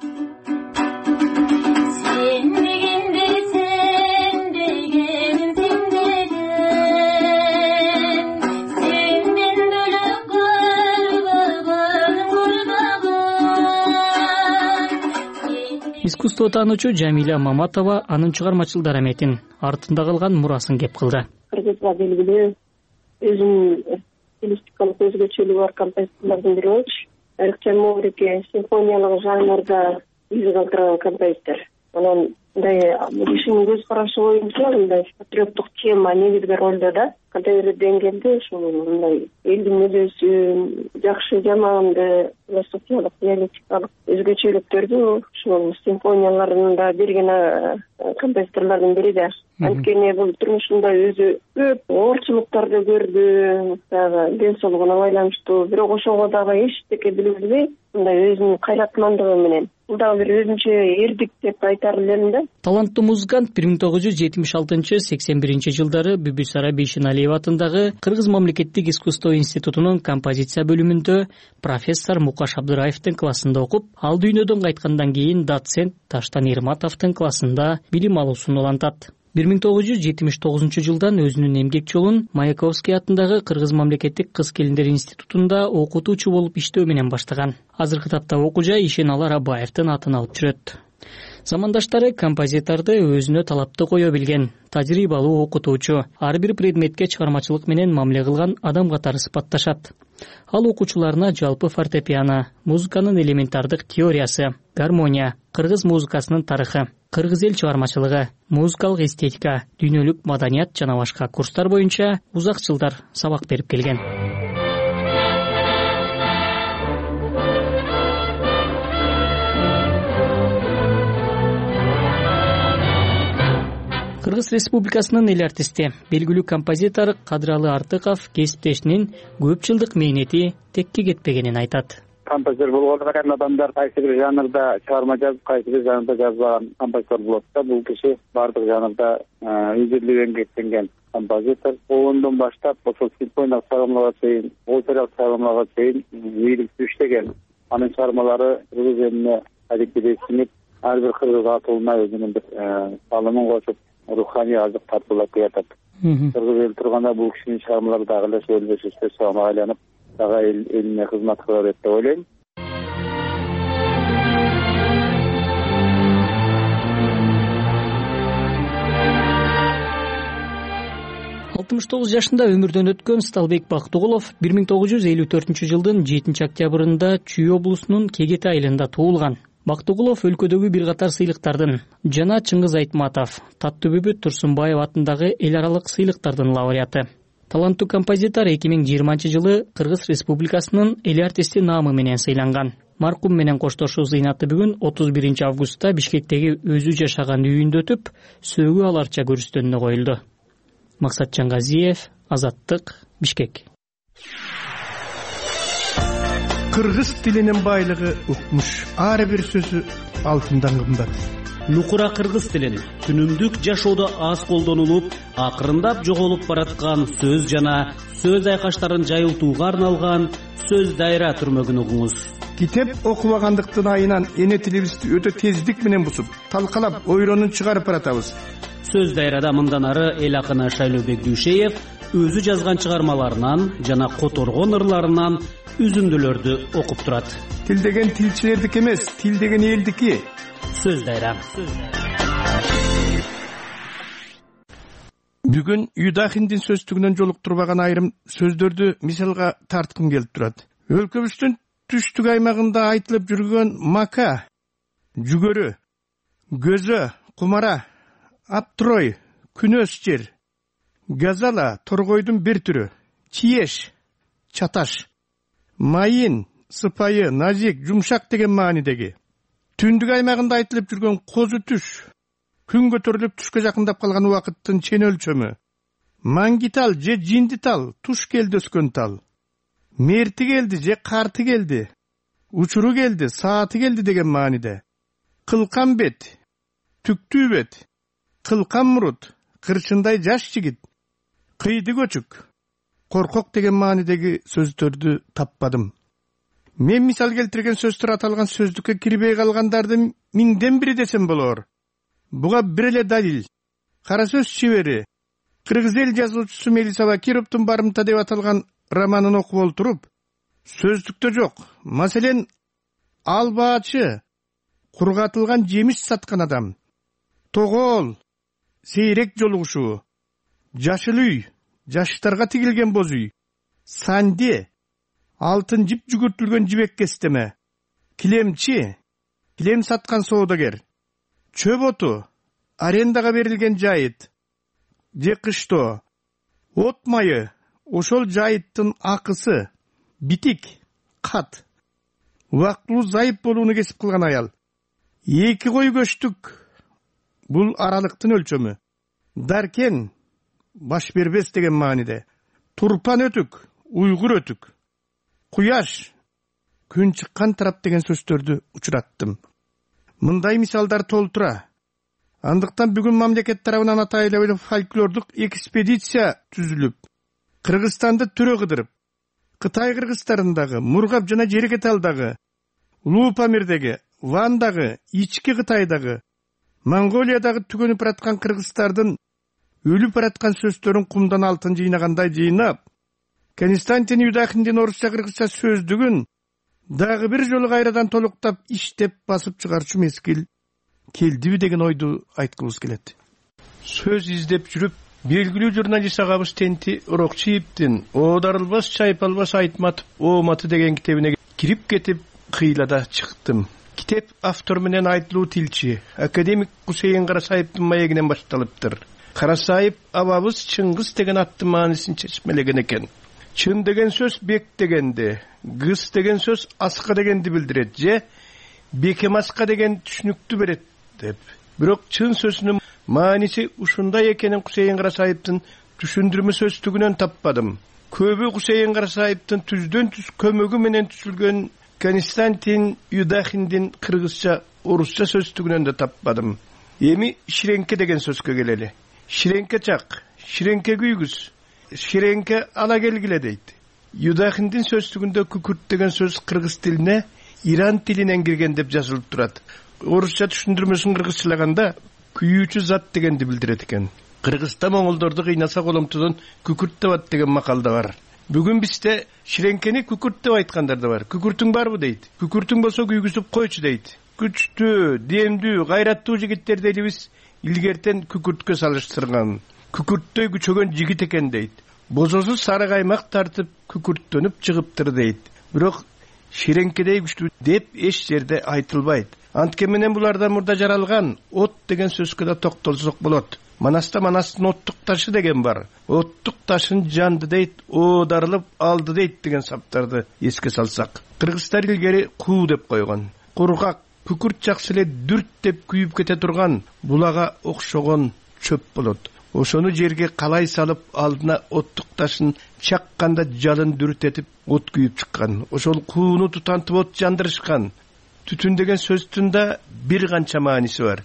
Искусство таануучу Жамиля Маматова анын чыгармачылдар эметин, артында калган мурасын кеп кылды. Кыргызга белгилүү өзүнүн стилистикалык өзгөчөлүгү бар композиторлордун бири болчу. Айрыкча Моврике симфониялык жанрда из калтырган композитор. Анан мындай кишинин көз карашы боюнча мындай патриоттук тема негизги ролдо да. Кантайбир деңгээлде ушул мындай элдин мүдөсүн, жакшы жаманды, философиялык, диалектикалык өзгөчөлүктөрдү ушул симфонияларында берген композиторлордун бири да. Анткени бул турмушунда өзү көп оорчулуктарды көрдү, дагы ден соолугуна байланыштуу, бирок ошого дагы эчтеке билбей, мындай өзүнүн кайратмандыгы менен бул дагы бир өзүнчө эрдик деп айтар элем да. Таланттуу музыкант 1976-81 жылдары Бүбүсара Бейшеналиева атындагы Кыргыз мамлекеттик искусство институтунун композиция бөлүмүндө профессор Мукаш Абдыраевдин классында окуп, ал дүйнөдөн кайткандан кийин доцент Таштан Ирматовдун классында билим алуусун улантат. 1979 жылдан өзүнүн эмгек жолун Маяковский атындагы Кыргыз мамлекеттик кыз-келиндер институтунда окутуучу болуп иштөө менен баштаган. Азыркы тапта окуучу Ишеналы Арабаевдин атын алып жүрөт. Замандаштары композиторду өзүнө талапты кое билген, тажрыйбалуу окутуучу, ар бир предметке чыгармачылык менен мамиле кылган адам катары сыпатташат. Ал окуучуларына жалпы фортепиано, музыканын элементардык теориясы, гармония, кыргыз музыкасынын тарыхы, кыргыз эл чыгармачылыгы, музыкалык эстетика, дүйнөлүк маданият жана башка курстар боюнча узак жылдар сабак берип келген. Кыргыз Республикасынын эл артисти, белгилүү композитор Кадыралы Артыков кесиптешинин көп жылдык мээнети текке кетпегенин айтат. Композитор болгону менен адамдар кайсы бир жанрда чыгарма жазып, кайсы бир жанрда жазбаган композитор болот да. Бул киши бардык жанрда изилдеп эмгектенген композитор. Ондон баштап ошол симфониялык чыгармаларга чейин, опералык чыгармаларга чейин ийгиликтүү иштеген. Анын чыгармалары кыргыз элине адегидей сиңип, ар бир кыргыз атылмай өзүнүн бир салымын кошуп, руханий азык тартуулап жатат. Кыргыз эл турганда бул кишинин чыгармалары дагы эле сөйлөшүп, соомага айланып, дагы элине кызмат кыла берет деп ойлойм. 69 жашында өмүрдөн өткөн Сталбек Бактыгулов 1954 жылдын 7 октябрында Чүй облусунун Кегет айылында туулган. Бактыгулов өлкөдөгү бир катар сыйлыктардын жана Чыңгыз Айтматов, Таттыбүбүт Турсунбаев атындагы эл аралык сыйлыктардын лауреаты. Таланттуу композитор 2020 жылы Кыргыз Республикасынын эл артисти наамы менен сыйланган. Маркум менен коштошуу зыйнаты бүгүн 31 августта Бишкектеги өзү жашаган үйүндө өтүп, сөөгү аларча көрүстөнүнө коюлду. Максатжан Газиев, Азаттык, Бишкек. Кыргыз тилинин байлыгы укмуш. Ар бир сөзү алтындан кымбат. Нукура кыргыз тилин күнүмдүк жашоодо аз колдонулуп, акырындап жоголуп бараткан сөз жана сөз айкаштарын жайылтууга арналган сөз дайра түрмөгүн угуңуз. Китеп окубагандыктын айынан эне тилибизди өтө тездик менен бусуп, талкалап, ойронун чыгарып баратабыз. Сөз дайрада мындан ары эл акыны Шайлообек Дүйшеев өзү жазган чыгармаларынан жана которгон ырларынан үзүндүлөрдү окуп турат. Тил деген тилчилердики эмес, тил деген элдики. Сөз дайра. Бүгүн Юдахиндин сөздүгүнөн жолуктурбаган айрым сөздөрдү мисалга тарткым келип турат. Өлкөбүздүн түштүк аймагында айтылып жүргөн мака, жүгөрү, көзө, кумара, аптрой, күнөс жер, газала, торгойдун бир түрү, чиеш, чаташ, майын, сыпайы, назик, жумшак деген маанидеги. Түндүк аймагында айтылып жүргөн козу түш, күн көтөрүлүп түшкө жакындап калган убакыттын чен өлчөмү. Манги тал же жинди тал, туш келди өскөн тал. Мерти келди же карты келди, учуру келди, сааты келди деген мааниде. Кылкан бет, түктүү бет, кылкан мурут, кырчындай жаш жигит, кыйды көчүк, коркок деген маанидеги сөздөрдү таппадым. Мен мисал келтирген сөздөр аталган сөздүккө кирбей калгандарды миңден бири десем болор. Буга бир эле далил. Кара сөз чебери, кыргыз эл жазуучусу Мелиса Бакировдун «Барымта» деп аталган романын окуп олтуруп, сөздүктө жок. Маселен, албаачы, кургатылган жемиш саткан адам, тогол, сейрек жолугушуу, жашыл үй, жаштарга тигилген боз үй, санде, алтын жип жүгүртүлгөн жибек кестеме, килемчи, килем саткан соодагер, чөп оту, арендага берилген жайыт, же кыштоо, от майы, ошол жайыттын акысы, битик, кат, убактылуу зайып болууну кесип кылган аял. 2 кой көчтүк, бул аралыктын өлчөмү. Даркен, баш бербес деген мааниде. Турпан өтүк, уйгур өтүк. Куяш, күн чыккан тарап деген сөздөрдү учураттым. Мындай мисалдар толтура. Андыктан бүгүн мамлекет тарабынан атайлуу фольклордук экспедиция түзүлүп, Кыргызстанды төрө кыдырып, Кытай кыргыздарындагы, Мургап жана Жерекеталдагы, Улуу Памирдеги, Вандагы, Ички Кытайдагы, Монголиядагы түгөнүп бараткан кыргыздардын өлүп бараткан сөздөрүн кумдан алтын жыйнагандай жыйнап, Константин Юдахиндин орусча кыргызча сөздүгүн дагы бир жолу кайрадан толуктап иштеп басып чыгарчу мезгил келдиби деген ойду айткыбыз келет. Сөз издеп жүрүп, белгилүү журналист агабыз Тенти Урокчиевдин «Оодарылбас чайпалбас айтматып ооматы» деген китебине кирип кетип, кыйлада чыктым. Китеп автор менен айтылуу тилчи, академик Кусейин Карасаевдин маегинен башталыптыр. Карасаев абабыз Чыңгыз деген аттын маанисин чечмелеген экен. Чын деген сөз бек дегенди, гыс деген сөз аска дегенди билдирет же бекемаска деген түшүнүктү берет деп. Бирок чын сөзүнүн мааниси ушундай экенин Кусейин Карасаевдин түшүндүрмө сөздүгүнөн таппадым. Көбү Кусейин Карасаевдин түздөн түз көмөгү менен түзүлгөн Константин Юдахиндин кыргызча, орусча сөздүгүнөн да таппадым. Эми ширенке деген сөзгө келели. Ширенке чак, ширенке күйгүз, ширенке ала келгиле дейт. Юдахиндин сөздүгүндө күкүрт деген сөз кыргыз тилине Иран тилинен кирген деп жазылып турат. Орусча түшүндүрмөсүн кыргызчалаганда күйүүчү зат дегенди билдирет экен. Кыргызда моңолдорду кыйнаса коломтудон күкүрт табат деген макал да бар. Бүгүн бизде ширенкени күкүрт деп айткандар да бар. Күкүртүң барбы дейт. Күкүртүң болсо күйгүзүп койчу дейт. Күчтүү, демдүү, гайраттуу жигиттерди элибиз илгертен күкүрткө салыштырган. Күкүрттөй күчөгөн жигит экен дейт. Бозосу сары каймак тартып күкүрттөнүп чыгыптыр дейт. Бирок ширенкедей күчтүү деп эч жерде айтылбайт. Антке менен булардан мурда жаралган от деген сөзгө да токтолсок болот. Манаста Манастын оттук ташы деген бар. Оттук ташын жанды дейт, оодарылып алды дейт деген саптарды эске салсак. Кыргыздар илгери куу деп койгон. Кургак, күкүрт жакшы эле дүрт деп күйүп кете турган булага окшогон чөп болот. Ошону жерге калай салып алдына оттук ташын чакканда жалын дүртетип от күйүп чыккан. Ошол кууну тутантып от жандырышкан. Түтүн деген сөздүн да бир канча мааниси бар.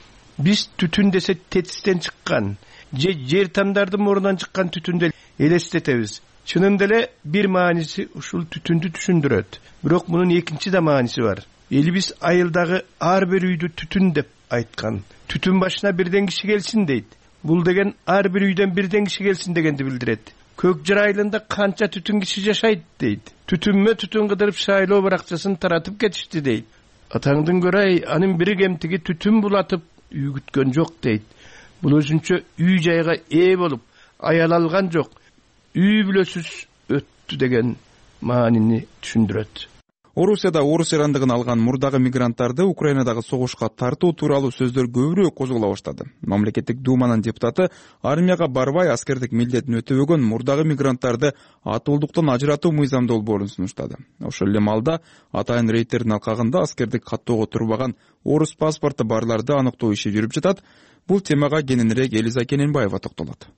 Биз түтүн десе тетистен чыккан, же жер тамдардын мурунан чыккан түтүндү элестетебиз. Чынында эле бир мааниси ушул түтүндү түшүндүрөт. Бирок мунун экинчи да мааниси бар. Элибиз айылдагы ар бир үйдү түтүн деп айткан. Түтүн башына бирден киши келсин дейт. Бул деген ар бир үйдөн бирден киши келсин дегенди билдирет. Көк жыр айылында канча түтүн киши жашайт дейт. Түтүнмө түтүн кыдырып шайлоо баракчасын таратып кетишти дейт. Атаңдын көрөй, анын бир кемтиги түтүн булатып үй күткөн жок дейт. Бул өзүнчө үй жайга ээ болуп, аял алган жок. Үй бүлөсүз өттү деген маанини түшүндүрөт. Орусияда орус жарандыгын алган мурдагы мигранттарды Украинадагы согушка тартуу тууралуу сөздөр көбүрөөк козголо баштады. Мамлекеттик думанын депутаты армияга барбай аскердик милдетин өтөбөгөн мурдагы мигранттарды атуулдуктан ажыратуу мыйзамдуу долбоорун сунуштады. Ошол эле маалда атайын рейдтердин алкагында аскердик каттоого турбаган орус паспорту барларды аныктоо иши жүрүп жатат. Бул темага кененирээк Элиза Кененбаева токтолот.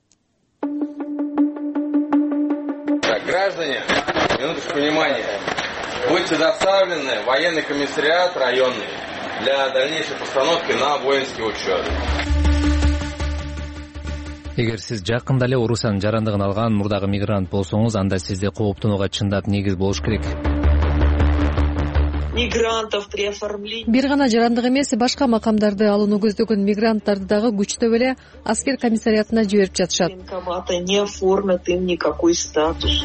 Граждане, минуточку внимания. Будьте доставлены в военный комиссариат районный для дальнейшей постановки на воинский учет. Эгер сиз жакында эле Орусиянын жарандыгын алган мурдагы мигрант болсоңуз, анда сизди кооптонууга чындап негиз болуш керек. Бир гана жарандык эмес, башка макамдарды алууну көздөгөн мигранттарды дагы күчтөп эле аскер комиссариатына жиберип жатышат. Не оформят им никакой статус.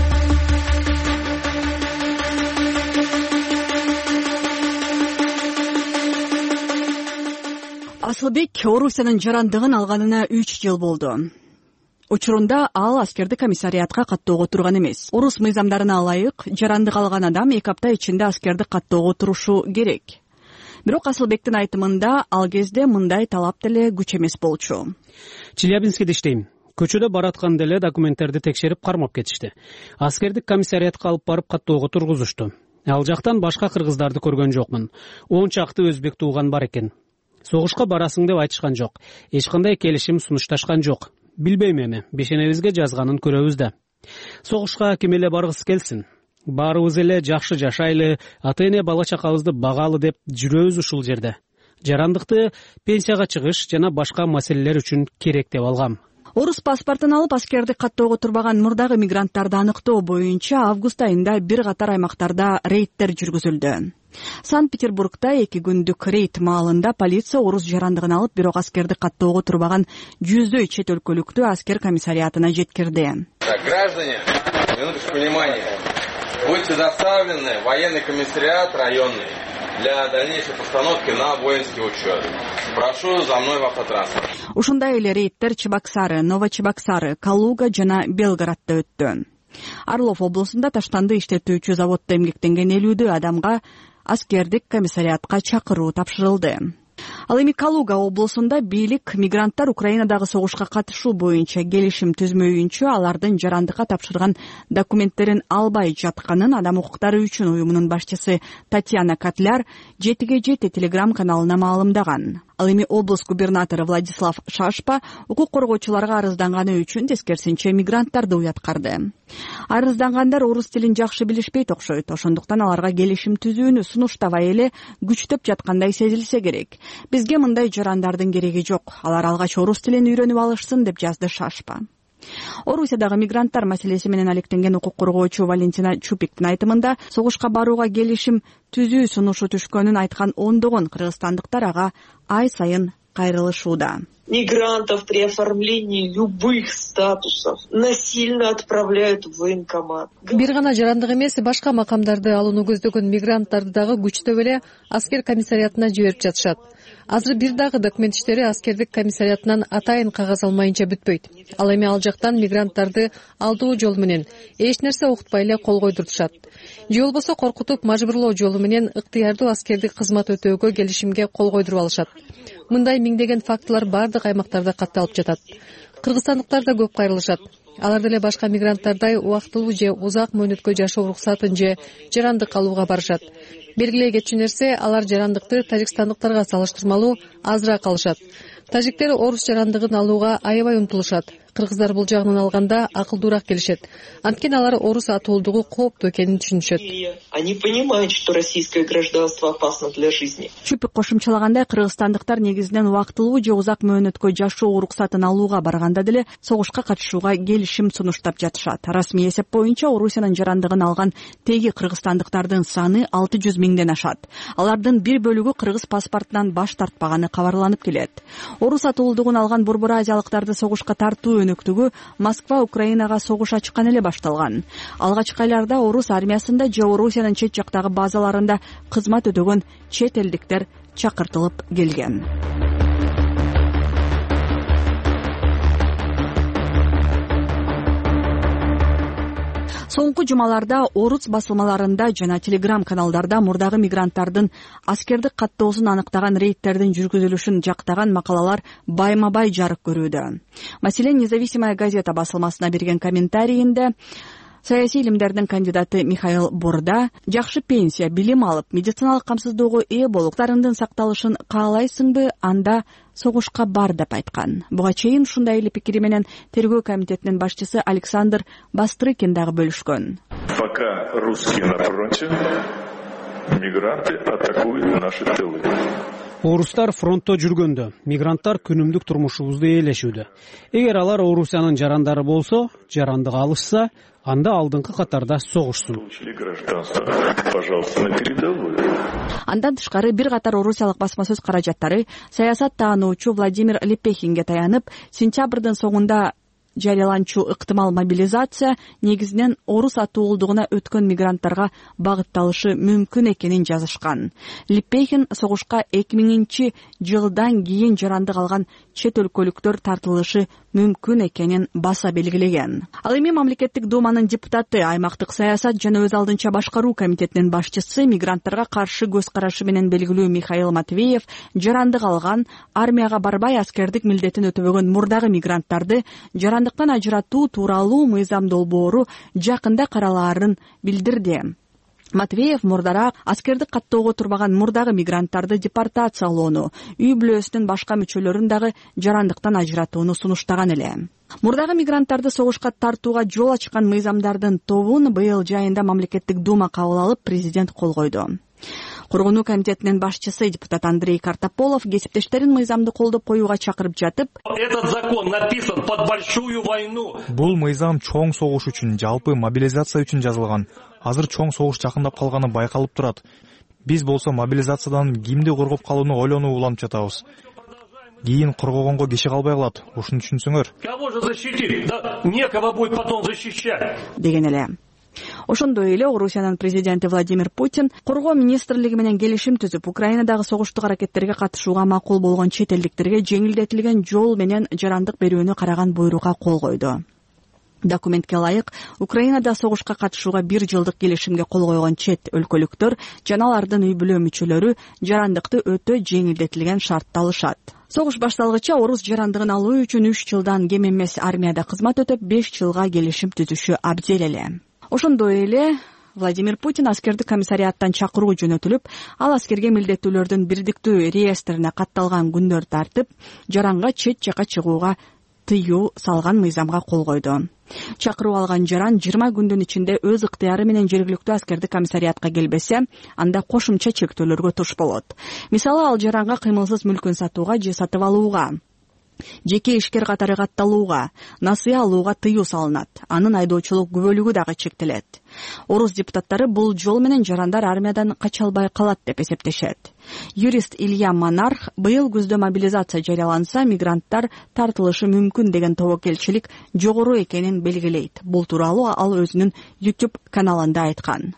Асылбек Орусиянын жарандыгын алганына 3 жыл болду. Учурунда ал аскердик комиссариатка каттоого турган эмес. Орус мыйзамдарына ылайык, жарандык алган адам 2 апта ичинде аскердик каттоого турушу керек. Бирок Асылбектин айтымында ал кезде мындай талап деле күч эмес болчу. Челябинскиде иштейм. Көчөдө баратканда эле документтерди текшерип кармап кетишти. Аскердик комиссариатка алып барып каттоого тургузушту. Ал жактан башка кыргыздарды көргөн жокмун. 10 чакты өзбек тууган бар экен. Согушка барасың деп айтышкан жок. Эч кандай келишим сунушташкан жок. Билбейм эми, бешенебизге жазганын көрөбүз да. Согушка ким эле баргысы келсин. Баарыбыз эле жакшы жашайлы, ата-эне бала чакабызды багалы деп жүрөбүз ушул жерде. Жарандыкты пенсияга чыгыш жана башка маселелер үчүн керек деп алгам. Орус паспортун алып аскердик каттоого турбаган мурдагы мигранттарды аныктоо боюнча август айында бир катар аймактарда рейдтер жүргүзүлдү. Санкт-Петербургда 2 күндүк рейд маалында полиция орус жарандыгын алып, бирок аскердик каттоого турбаган 100дөй чет өлкөлүктү аскер комиссариатына жеткирди. Граждане, минуточку внимания. Будьте доставлены в военный комиссариат районный для дальнейшей постановки на воинский учет. Прошу за мной в автотранспорт. Ушундай эле рейдтер Чебоксары, Новочебоксары, Калуга жана Белградта өттү. Орлов облусунда таштанды иштетүүчү заводдо эмгектенген 50 адамга аскердик комиссариатка чакыруу тапшырылды. Ал эми Калуга облусунда бийлик мигранттар Украинадагы согушка катышуу боюнча келишим түзмөйүнчө алардын жарандыкка тапшырган документтерин албай жатканын Адам укуктары үчүн уюмунун башчысы Татьяна Котляр 7/7 телеграм каналына маалымдаган. Ал эми облус губернатору Владислав Шашпа укук коргоочуларга арызданганы үчүн тескерисинче мигранттарды уяткарды. Арыздангандар орус тилин жакшы билишпейт окшойт, ошондуктан аларга келишим түзүүнү сунуштабай эле күчтөп жаткандай сезилсе керек. Бизге мындай жарандардын кереги жок. Алар алгач орус тилин үйрөнүп алышсын деп жазды Шашпа. Орусиядагы мигранттар маселеси менен алектенген укук коргоочу Валентина Чупиктин айтымында согушка барууга келишим түзүү сунушу түшкөнүн айткан ондогон кыргызстандыктар ага ай сайын кайрылышууда. Мигрантов при оформлении любых статусов насильно отправляют в военкомат. Бир гана жарандык эмес, башка макамдарды алууну көздөгөн мигранттарды дагы күчтөп эле аскер комиссариатына жиберип жатышат. Азыр бир дагы документ иштери аскердик комиссариатынан атайын кагаз алмайынча бүтпөйт. Ал эми ал жактан мигранттарды алдоо жолу менен эч нерсе укутпай эле кол койдуртушат. Же болбосо коркутуп мажбурлоо жолу менен ыктыярдуу аскердик кызмат өтөөгө келишимге кол койдуруп алышат. Мындай миңдеген фактылар бардык аймактарда катталып жатат. Кыргызстандыктар да көп кайрылышат. Алар деле башка мигранттардай убактылуу же узак мөөнөткө жашоо уруксатын же жарандык алууга барышат. Белгилей кетчү нерсе, алар жарандыкты тажикстандыктарга салыштырмалуу азыраак алышат. Тажиктер орус жарандыгын алууга аябай умтулушат. Кыргыздар бул жагынан алганда акылдуураак келишет. Анткени алар орус атуулдугу кооптуу экенин түшүнүшөт. Они понимают, что российское гражданство опасно для жизни. Чупик кошумчалагандай, кыргызстандыктар негизинен убактылуу же узак мөөнөткө жашоо уруксатын алууга барганда деле согушка катышууга келишим сунуштап жатышат. Расмий эсеп боюнча Орусиянын жарандыгын алган теги кыргызстандыктардын саны 600 миңден ашат. Алардын бир бөлүгү кыргыз паспортунан баш тартпаганы кабарланып келет. Орус атуулдугун алган Борбор Азиялыктарды согушка тартуу өнөктүгү Москва Украинага согуш ачкан эле башталган. Алгачкы айларда орус армиясында же Орусиянын чет жактагы базаларында кызмат өтөгөн чет элдиктер чакыртылып келген. Соңку жумаларда орус басылмаларында жана телеграм каналдарда мурдагы мигранттардын аскердик каттоосун аныктаган рейдтердин жүргүзүлүшүн жактаган макалалар байма бай жарык көрүүдө. Маселен, Независимая газета басылмасына берген комментарийинде саясий илимдердин кандидаты Михаил Бурда жакшы пенсия, билим алып, медициналык камсыздоого ээ болуп, тарымдын сакталышын каалайсыңбы, анда согушка бар деп айткан. Буга чейин ушундай эле пикири менен тергөө комитетинин башчысы Александр Бастрыкин дагы бөлүшкөн. Пока русские на фронте, мигранты атакуют наши тылы. Орустар фронтто жүргөндө, мигранттар күнүмдүк турмушубузду ээлешүүдө. Эгер алар Орусиянын жарандары болсо, жарандык алышса, анда алдыңкы катарда согушсун. Андан тышкары бир катар орусиялык басма сөз каражаттары саясат таануучу Владимир Лепехинге таянып, сентябрдын соңунда жарыяланчу ыктымал мобилизация негизинен орус атуулдугуна өткөн мигранттарга багытталышы мүмкүн экенин жазышкан. Лепехин согушка 2000-жылдан кийин жарандык алган чет өлкөлүктөр тартылышы мүмкүн экенин баса белгилеген. Ал эми мамлекеттик думанын депутаты, аймактык саясат жана өз алдынча башкаруу комитетинин башчысы, мигранттарга каршы көз карашы менен белгилүү Михаил Матвеев жарандык алган, армияга барбай аскердик милдетин өтөбөгөн мурдагы мигранттарды жарандыктан ажыратуу тууралуу мыйзам долбоору жакында каралаарын билдирди. Матвеев мурдараак аскердик каттоого турбаган мурдагы мигранттарды депортациялоону, үй бүлөсүнүн башка мүчөлөрүн дагы жарандыктан ажыратууну сунуштаган эле. Мурдагы мигранттарды согушка тартууга жол ачкан мыйзамдардын тобун быйыл жайында мамлекеттик дума кабыл алып, президент кол койду. Коргонуу комитетинин башчысы депутат Андрей Картополов кесиптештерин мыйзамды колдоп коюуга чакырып жатып, этот закон написан под большую войну. Бул мыйзам чоң согуш үчүн, жалпы мобилизация үчүн жазылган. Азыр чоң согуш жакындап калганы байкалып турат. Биз болсо мобилизациядан кимди коргоп калууну ойлонуп уланып жатабыз. Кийин коргогонго киши калбай калат. Ушуну түшүнсөңөр. Кого же защитить? Да некого будет потом защищать. Деген эле. Ошондой эле Орусиянын президенти Владимир Путин коргоо министрлиги менен келишим түзүп, Украинадагы согуштук аракеттерге катышууга макул болгон чет элдиктерге жеңилдетилген жол менен жарандык берүүнү караган буйрукка кол койду. Документке ылайык, Украинада согушка катышууга 1 жылдык келишимге кол койгон чет өлкөлүктөр жана алардын үй бүлө мүчөлөрү жарандыкты өтө жеңилдетилген шартта алышат. Согуш башталгыча орус жарандыгын алуу үчүн 3 жылдан кем эмес армияда кызмат өтөп 5 жылга келишим түзүшү абдел эле. Ошондой эле Владимир Путин аскердик комиссариаттан чакыруу жөнөтүлүп, ал аскерге милдеттүүлөрдүн бирдиктүү реестрине катталган күндөр тартып, жаранга чет жака чыгууга тыюу салган мыйзамга кол койду. Чакыруу алган жаран 20 күндүн ичинде өз ыктыяры менен жергиликтүү аскердик комиссариатка келбесе, анда кошумча чектөөлөргө туш болот. Мисалы, ал жаранга кыймылсыз мүлкүн сатууга же сатып алууга, жеке ишкер катары катталууга, насыя алууга тыюу салынат. Анын айдоочулук күбөлүгү дагы чектелет. Орус депутаттары бул жол менен жарандар армиядан кача албай калат деп эсептешет. Юрист Илья Монарх быйыл күздө мобилизация жарыяланса, мигранттар тартылышы мүмкүн деген тобокелчилик жогору экенин белгилейт. Бул тууралуу ал өзүнүн YouTube каналында айткан.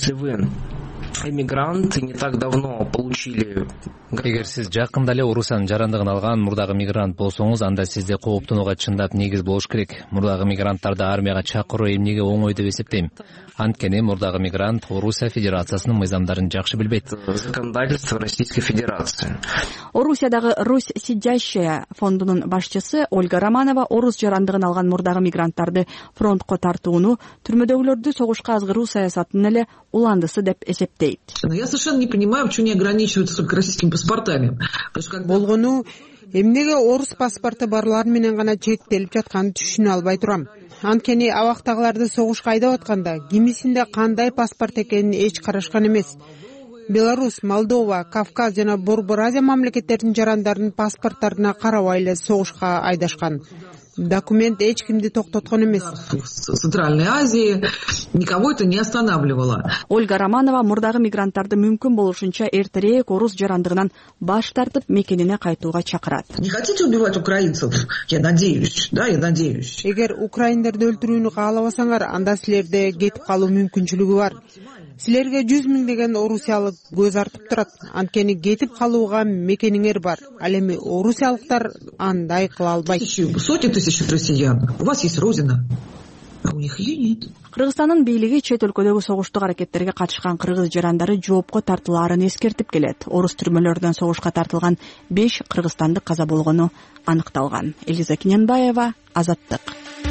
Эмигранты не так давно получили. Эгер сиз жакында эле Орусиянын жарандыгын алган мурдагы мигрант болсоңуз, анда сизде кооптонууга чындап негиз болуш керек. Мурдагы мигранттарды армияга чакыруу эмнеге оңой деп эсептейм. Анткени мурдагы мигрант Орусия Федерациясынын мыйзамдарын жакшы билбейт. Законодательство Российской Федерации. Орусиядагы Русь сидящая фондунун башчысы Ольга Романова орус жарандыгын алган мурдагы мигранттарды фронтко тартууну түрмөдөгүлөрдү согушка азгыруу саясатынын эле уландысы деп эсептейт. Я совершенно не понимаю, почему не ограничиваются только российскими паспортами. Болгону эмнеге орус паспорты барлар менен гана чектелип жатканын түшүнө албай турам. Анткени абактагыларды согушка айдап атканда кимисинде кандай паспорт экенин эч карашкан эмес. Беларусь, Молдова, Кавказ жана Борбор Азия мамлекеттеринин жарандарынын паспорттарына карабай эле согушка айдашкан. Документ эч кимди токтоткон эмес. В Центральной Азии никого это не останавливало. Ольга Романова мурдагы мигранттарды мүмкүн болушунча эртерээк орус жарандыгынан баш тартып мекенине кайтууга чакырат. Не хотите убивать украинцев? Я надеюсь, я надеюсь. Эгер украиндерди өлтүрүүнү каалабасаңар, анда силерде кетип калуу мүмкүнчүлүгү бар. Силерге 100 миңдеген орусиялык көз артып турат. Анткени кетип калууга мекениңер бар. Ал эми орусиялыктар андай кыла албайт. Сотни тысяч россиян. У вас есть родина. а у них ее нет. Кыргызстандын бийлиги чет өлкөдөгү согуштук аракеттерге катышкан кыргыз жарандары жоопко тартылаарын эскертип келет. Орус түрмөлөрүнөн согушка тартылган 5 кыргызстандык каза болгону аныкталган. Элиза Киненбаева, Азаттык.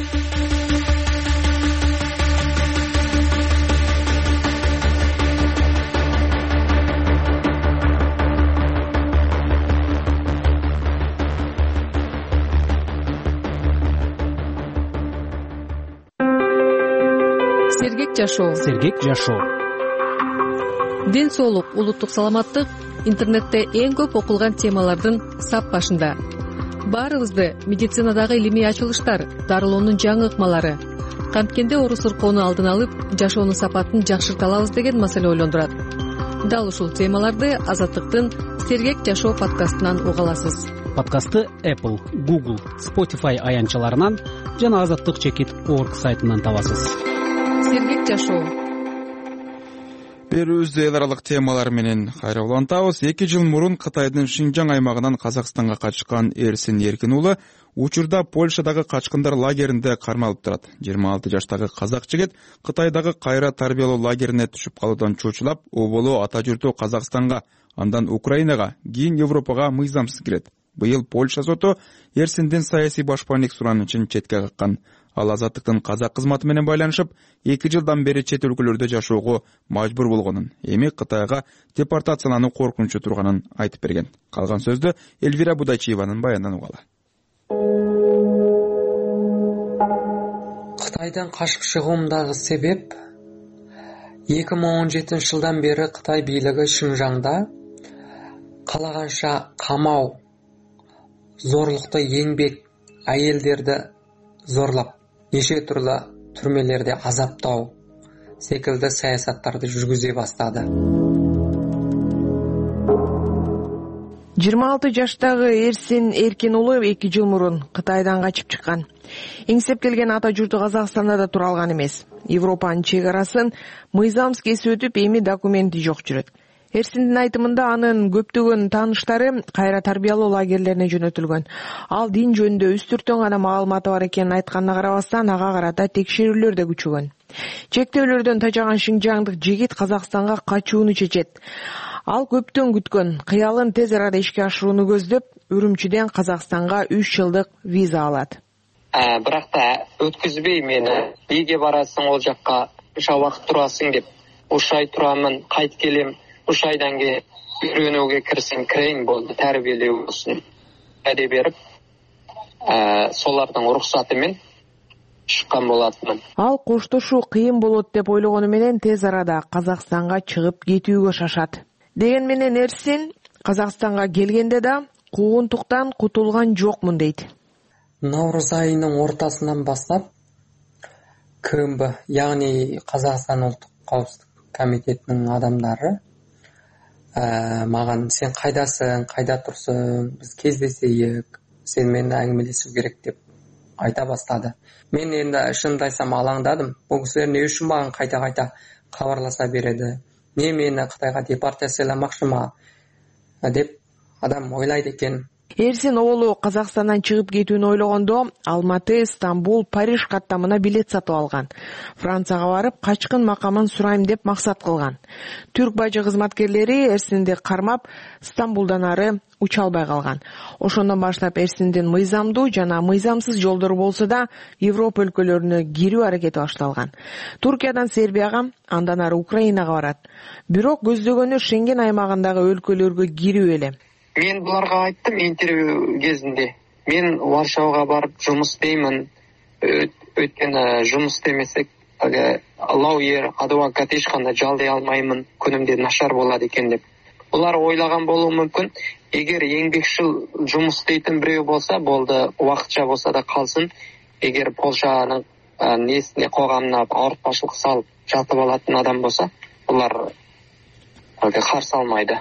Сергек жашоо. Ден соолук, улуттук саламаттык интернетте эң көп окулган темалардын сап башында. Баарыбызды медицинадагы илимий ачылыштар, дарылоонун жаңы ыкмалары, канткенде орус ыркоону алдын алып, жашоонун сапатын жакшырта алабыз деген маселе ойлондурат. Дал ушул темаларды Азаттыктын Сергек жашоо подкастынан уга аласыз. Подкастты Apple, Google, Spotify аянтчаларынан жана azattik.org сайтынан табасыз. Сергек жашоо. Берүүбүздү эл аралык темалар менен кайра улантабыз. 2 жыл мурун Кытайдын Шинжаң аймагынан Казакстанга качкан Эрсин Эркин уулу учурда Польшадагы качкындар лагеринде кармалып турат. 26 жаштагы казак жигит Кытайдагы кайра тарбиялоо лагерине түшүп калуудан чучулап, оболу ата журту Казакстанга, андан Украинага, кийин Европага мыйзамсыз кирет. Быйыл Польша соту Эрсиндин саясий башпаандык суранычын четке каккан. Ал Азаттыктын казак кызматы менен байланышып, 2 жылдан бери чет өлкөлөрдө жашоого мажбур болгонун, эми Кытайга депортациялануу коркунучу турганын айтып берген. Калган сөздү Эльвира Будайчиеванын баянынан угалы. Кытайдан качып чыгуумдагы себеп 2017 жылдан бери Кытай бийлиги Шинжаңда калаганча камау, зорлукту еңбек, айелдерди зорлап, неше түрлі түрмелерде азаптау секілді саясаттарды жүргізе бастады. 26 жаштагы Эрсин Эркин уулу 2 жыл мурун Кытайдан качып чыккан. Эңсеп келген ата журту Казакстанда да тура алган эмес. Европанын чек арасын мыйзамсыз кесип өтүп, эми документи жок жүрөт. Эрсиндин айтымында анын көптөгөн тааныштары кайра тарбиялоо лагерлерине жөнөтүлгөн. Ал дин жөнүндө үстүртөн гана маалыматы бар экенин айтканына карабастан ага карата текшерүүлөр да күчөгөн. Чектөөлөрдөн тажаган шинжаңдык жигит Казакстанга качууну чечет. Ал көптөн күткөн кыялын тез арада ишке ашырууну көздөп, Үрүмчүдөн Казакстанга 3 жылдык виза алат. Бирок да өткүзбөй мени. Ийге барасың, ол жакка уша убакыт турасың деп. Уш ай турамын, кайт келем. Уш айдан кийин үйрөнүүгө кирсең, кирейин болду, тарбиялөө болсун. Эде берип, солардын уруксаты менен чыккан болатмын. Ал коштошуу кыйын болот деп ойлогону менен тез арада Казакстанга чыгып кетүүгө шашат. Деген менен Эрсин Казакстанга келгенде да куугунтуктан кутулган жокмун дейт. Наурыз айынын ортасынан баштап КМБ, яғни Казакстан Улуттук Каупсуздук комитетинин адамдары маған сен қайдасың, қайда тұрсың, біз кездесейік, сен менен әңгімелесу керек деп айта бастады. Мен енді шынымды айтсам алаңдадым. Бұл кісілер не үшін маған қайта-қайта хабарласа береді? Не мені Қытайға депортацияламақшы ма деп адам ойлайды екен. Эрсин оолу Казакстандан чыгып кетүүнү ойлогондо Алматы, Стамбул, Париж каттамына билет сатып алган. Францияга барып, качкын макамын сурайм деп максат кылган. Түрк бажы кызматкерлери Эрсинди кармап, Стамбулдан ары уча албай калган. Ошондон баштап Эрсиндин мыйзамдуу жана мыйзамсыз жолдору болсо да Европа өлкөлөрүнө кирүү аракети башталган. Туркиядан Сербияга, андан ары Украинага барат. Бирок көздөгөнү Шенген аймагындагы өлкөлөргө кирүү эле. Мен бұларға айттым интервью кезінде. Мен Варшаваға барып жұмыс істеймін. Өйткені жұмыс істемесек, лауер, адвокат ешқандай жалдай алмаймын. Күнімде нашар болады екен деп. Бұлар ойлаған болуы мүмкін. Егер еңбекшіл жұмыс істейтін біреу болса, болды, уақытша болса да қалсын. Егер Польшаның несіне қоғамына ауыртпашылық салып жатып алатын адам болса, бұлар қарсы алмайды.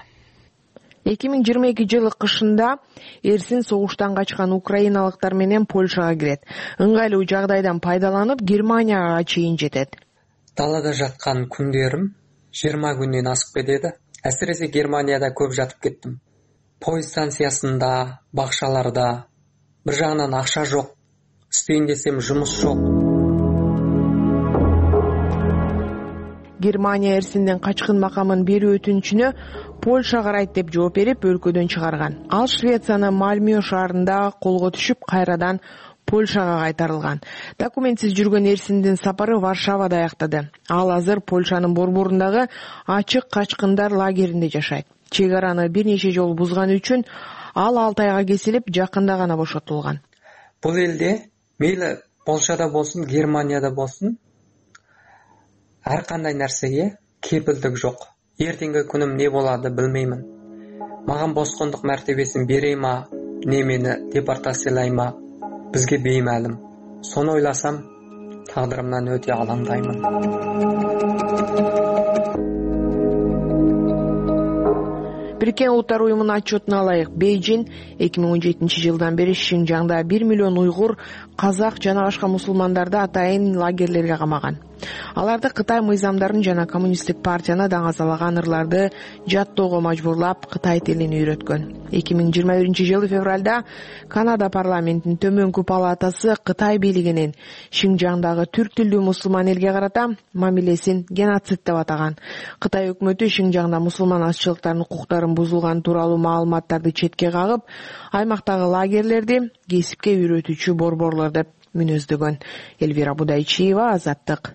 2022 жылы кышында Эрсин согуштан качкан украиналыктар менен Польшага кирет. Ыңгайлуу жагдайдан пайдаланып Германияга чейин жетет. Далада жаткан күндөрүм 20 күндөн асып кетти. Әсіресе Германияда көп жатып кеттім. Пойыз станциясында, бакчаларда. Бір жағынан ақша жоқ, істейін десем жұмыс жоқ. Германия эрсинден качкын макамын берүү өтүнүчүнө Польша карайт деп жооп берип өлкөдөн чыгарган. Ал Швециянын Мальмö шаарында колго түшүп, кайрадан Польшага кайтарылган. Документсиз жүргөн эрсиндин сапары Варшавада аяктады. Ал азыр Польшанын борборундагы ачык качкындар лагеринде жашайт. Чек араны бир нече жолу бузганы үчүн ал 6 айга кесилип, жакында гана бошотулган. Бул элде мейли Польшада болсун, Германияда болсун, ар кандай нерсеге кепилдик жок. Эртеңки күнүм не болады билмеймин. Мага боскондук мартебесин берейма, не мени депортациялайма, бизге беймәлим. Сону ойласам, тагдырымдан өтө алаңдаймын. Бириккен Улуттар уюмунун отчетуна алайык, Бейжин 2017 жылдан бери Шинжаңда 1 миллион уйгур, казак жана башка мусулмандарды атайын лагерлерге камаган. Аларды Кытай мыйзамдарын жана коммунисттик партияны даңазалаган ырларды жаттоого мажбурлап, Кытай тилин үйрөткөн. 2021 жылы февралда Канада парламентинин төмөнкү палатасы Кытай бийлигинин Шинжаңдагы түрк тилдүү мусулман элге карата мамилесин геноцид деп атаган. Кытай өкмөтү Шинжаңда мусулман азчылыктарынын укуктарын бузулган тууралуу маалыматтарды четке кагып, аймактагы лагерлерди кесипке үйрөтүүчү борборлор деп мүнөздөгөн. Элвира Будайчиева, Азаттык.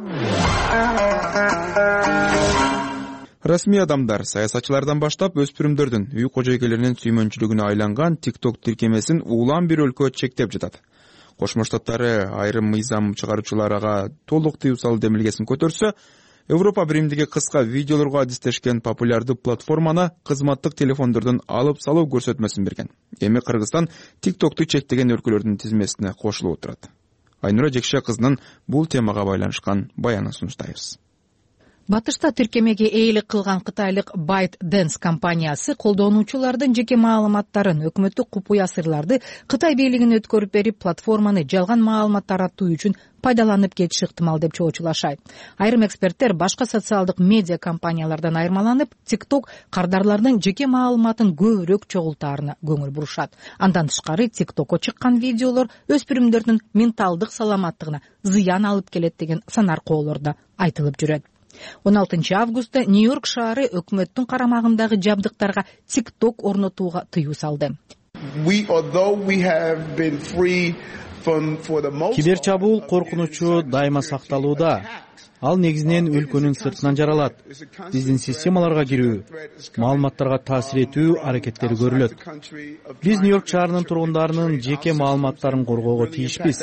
Расмий адамдар саясатчылардан баштап өспүрүмдөрдүн үй кожойкелеринин сүймөнчүлүгүнө айланган TikTok тиркемесин улам бир өлкө чектеп жатат. Кошмо Штаттары айрым мыйзам чыгаруучуларга толук тыюу салуу демилгесин көтөрсө, Европа биримдиги кыска видеолорго адистешкен популярдуу платформаны кызматтык телефондордон алып салуу көрсөтмөсүн берген. Эми Кыргызстан TikTok'ту чектеген өлкөлөрдүн тизмесине кошулуп турат. Айнура Жекше кызынын бул темага байланышкан баянын сунуштайбыз. Батышта тиркемеге ээлик кылган кытайлык ByteDance компаниясы колдонуучулардын жеке маалыматтарын, өкмөттүк купуя сырларды Кытай бийлигине өткөрүп берип, платформаны жалган маалымат таратуу үчүн пайдаланып кетиши ыктымал деп чоочулашат. Айрым эксперттер башка социалдык медиа компаниялардан айырмаланып, TikTok кардарлардын жеке маалыматын көбүрөөк чогултаарына көңүл бурушат. Андан тышкары TikTokко чыккан видеолор өспүрүмдөрдүн менталдык саламаттыгына зыян алып келет деген санаркоолор да айтылып жүрөт. 16 августта Нью-Йорк шаары өкмөттүн карамагындагы жабдыктарга TikTok орнотууга тыюу салды. Кибер чабуул коркунучу дайыма сакталууда. Ал негизинен өлкөнүн сыртынан жаралат. Биздин системаларга кирүү, маалыматтарга таасир этүү аракеттери көрүлөт. Биз Нью-Йорк шаарынын тургундарынын жеке маалыматтарын коргоого тийишпиз,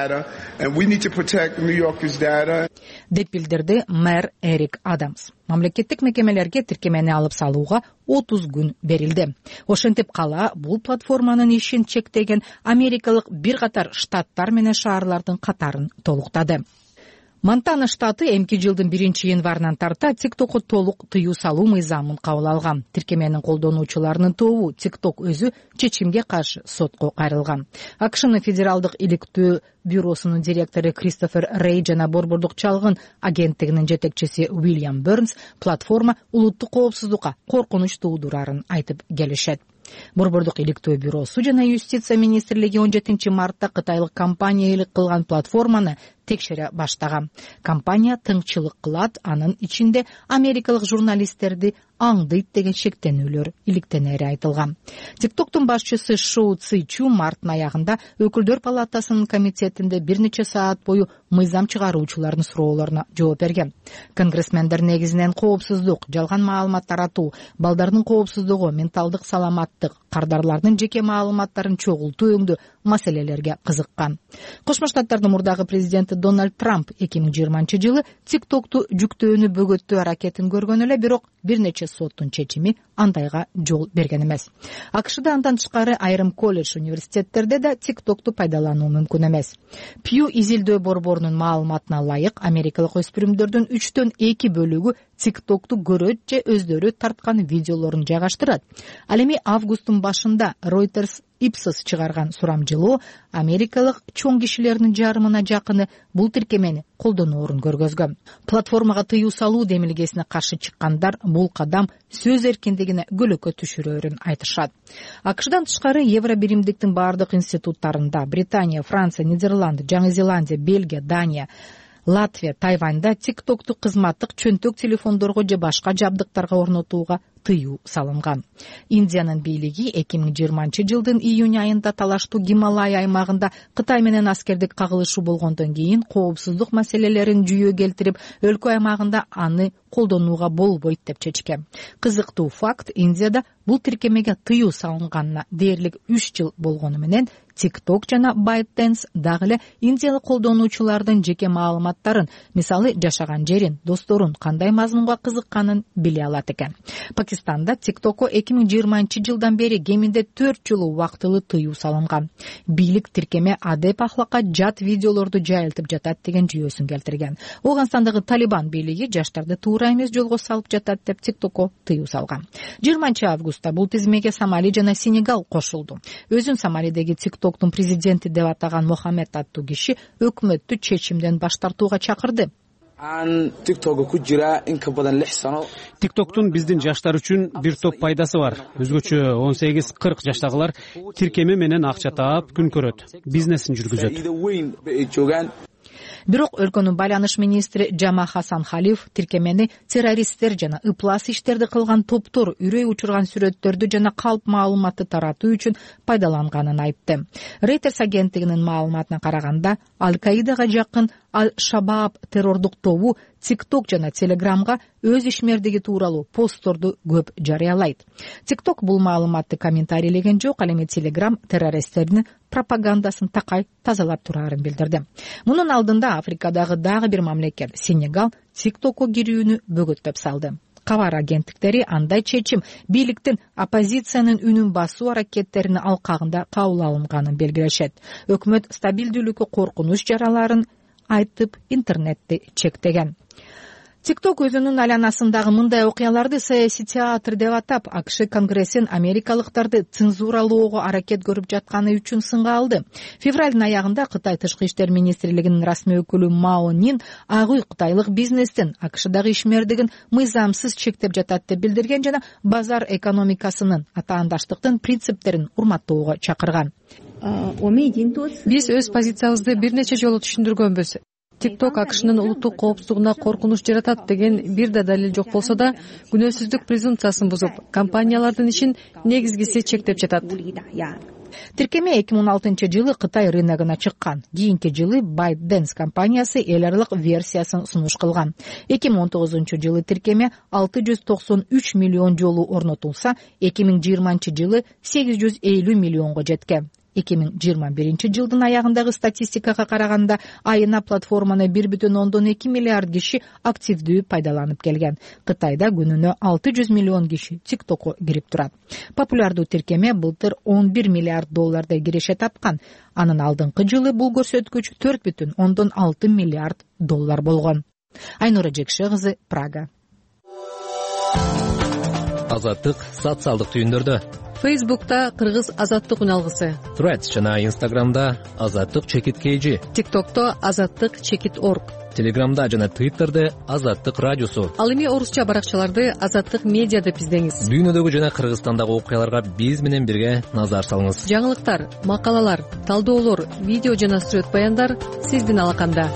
деп билдирди мэр Эрик Адамс. Мамлекеттик мекемелерге тиркемени алып салууга 30 күн берилди. Ошентип кала бул платформанын ишин чектеген америкалык бир катар штаттар менен шаарлардын катарын толуктады. Монтана штаты эмки жылдын 1-январынан тарта TikTok'у толук тыюу салуу мыйзамын кабыл алган. Тиркеменин колдонуучуларынын тобу TikTok өзү чечимге каршы сотко кайрылган. AQShnын федералдык иликтөө бюросунун директору Кристофер Рей жана борбордук чалгын агенттигинин жетекчиси Уильям Бернс платформа улуттук коопсуздукка коркунуч туудурарын айтып келишет. Борбордук иликтөө бюросу жана юстиция министрлиги 17 мартта кытайлык компания ээлик кылган платформаны текшере баштаган. Компания тыңчылык кылат, анын ичинде америкалык журналисттерди аңдыйт деген шектенүүлөр иликтенери айтылган. TikTok'тун башчысы Шоу Цзичу марттын аягында өкүлдөр палатасынын комитетинде бир нече саат бою мыйзам чыгаруучулардын суроолоруна жооп берген. Конгрессмендер негизинен коопсуздук, жалган маалымат таратуу, балдардын коопсуздугу, менталдык саламаттык, кардарлардын жеке маалыматтарын чогултуу өңдүү маселелерге кызыккан. Кошмо Штаттардын мурдагы президенти Дональд Трамп 2020 жылы TikTok'ту жүктөөнү бөгөттөө аракетин көргөн эле, бирок бир нече соттун чечими андайга жол берген эмес. AQShда андан тышкары айрым колледж, университеттерде да TikTok'ту пайдалануу мүмкүн эмес. Pew изилдөө борборунун маалыматына ылайык, америкалык өспүрүмдөрдүн 3/2 бөлүгү TikTok'ту көрөт же өздөрү тарткан видеолорун жайгаштырат. Ал эми августтун башында Reuters Ipsos чыгарган сурамжылоо америкалык чоң кишилердин жарымына жакыны бул тиркемени колдоноорун көргөзгөн. Платформага тыюу салуу демилгесине каршы чыккандар бул кадам сөз эркиндигине көлөкө түшүрөөрүн айтышат. AQShдан тышкары Евро биримдиктин бардык институттарында Британия, Франция, Нидерланд, Жаңы Зеландия, Бельгия, Дания, Латвия Тайваньда тиктокту кызматтык чөнтөк телефондорго же башка жабдыктарга орнотууга тыюу салынган. Индиянын бийлиги 2020-жылдын июнь айында талаштуу Гималай аймагында Кытай менен аскердик кагылышуу болгондон кийин коопсуздук маселелерин жүйө келтирип, өлкө аймагында аны колдонууга болбойт деп чечкен. Кызыктуу факт, Индияда бул тиркемеге тыюу салынганына дээрлик 3 жыл болгону менен TikTok жана ByteDance дагы эле индиялык колдонуучулардын жеке маалыматтарын, мисалы жашаган жерин, досторун, кандай мазмунга кызыкканын биле алат экен. Пакистанда TikTok'ко 2020-жылдан бери кеминде 4 жыл убактылуу тыюу салынган. Бийлик тиркеме адеп ахлакка жат видеолорду жайылтып жатат деген жүйөсүн келтирген. Ооганстандагы Талибан бийлиги жаштарды туура эмес жолго салып жатат деп TikTok'ко тыюу салган. 20-августта бул тизмеге Сомали жана Сенегал кошулду. Өзүн Сомалидеги TikTok'тун президенти деп атаган Мохамед аттуу киши өкмөттү чечимден баш тартууга чакырды. TikToktун биздин жаштар үчүн бир топ пайдасы бар. Өзгөчө 18-40 жаштагылар тиркеме менен акча таап күн көрөт, бизнесин жүргүзөт. Бирок өлкөнүн байланыш министри Жама Хасан Халиф тиркемени террористтер жана ыплас иштерди кылган топтор үрөй учурган сүрөттөрдү жана калп маалыматты таратуу үчүн пайдаланганын айтты. Reuters агенттигинин маалыматына караганда, Аль-Каидага жакын Аль-Шабаб террордук тобу TikTok жана Telegramга өз ишмердиги тууралуу постторду көп жарыялайт. TikTok бул маалыматты комментарийлеген жок, ал эми Telegram террористтердин пропагандасын такай тазалап турарын билдирди. Мунун алдында Африкадагы дагы бир мамлекет Сенегал TikTok'ко кирүүнү бөгөттөп салды. Кабар агенттиктери андай чечим бийликтин оппозициянын үнүн басуу аракеттеринин алкагында кабыл алынганын белгилешет. Өкмөт стабилдүүлүккө коркунуч жараларын айтып интернетти чектеген. TikTok өзүнүн айланасындагы мындай окуяларды саясий театр деп атап, АКШ Конгрессин америкалыктарды цензуралоого аракет көрүп жатканы үчүн сынга алды. Февралдын аягында Кытай тышкы иштер министрлигинин расмий өкүлү Мао Нин Ак үй кытайлык бизнестин АКШдагы ишмердигин мыйзамсыз чектеп жатат деп билдирген жана базар экономикасынын атаандаштыктын принциптерин урматтоого чакырган. Биз өз позициябызды бир нече жолу түшүндүргөнбүз. TikTok АКШнын улуттук коопсуздугуна коркунуч жаратат деген бир да далил жок болсо да, күнөөсүздүк презумпциясын бузуп, компаниялардын ишин негизгиси чектеп жатат. Тиркеме 2016-жылы Кытай рыногуна чыккан. Кийинки жылы ByteDance компаниясы эл аралык версиясын сунуш кылган. 2019-жылы тиркеме 693 миллион жолу орнотулса, 2020-жылы 850 миллионго жеткен. 2021-жылдын аягындагы статистикага караганда, айына платформаны 1,2 миллиард киши активдүү пайдаланып келген. Кытайда күнүнө 600 миллион киши TikTok'ко кирип турат. Популярдуу тиркеме былтыр 11 миллиард доллардай киреше тапкан. Анын алдыңкы жылы бул көрсөткүч 4,6 миллиард доллар болгон. Айнура Жекше кызы, Прага. Азаттык социалдык түйүндөрдө. Facebook'ta Кыргыз Азаттык үналгысы. Threads жана Instagram'da Азаттык чекит KG. TikTok'то Азаттык чекит org. Telegram'da жана Twitter'де Азаттык радиосу. Ал эми орусча баракчаларды Азаттык медиа деп издеңиз. Дүйнөдөгү жана Кыргызстандагы окуяларга биз менен бирге назар салыңыз. Жаңылыктар, макалалар, талдоолор, видео жана сүрөт баяндар сиздин алаканда.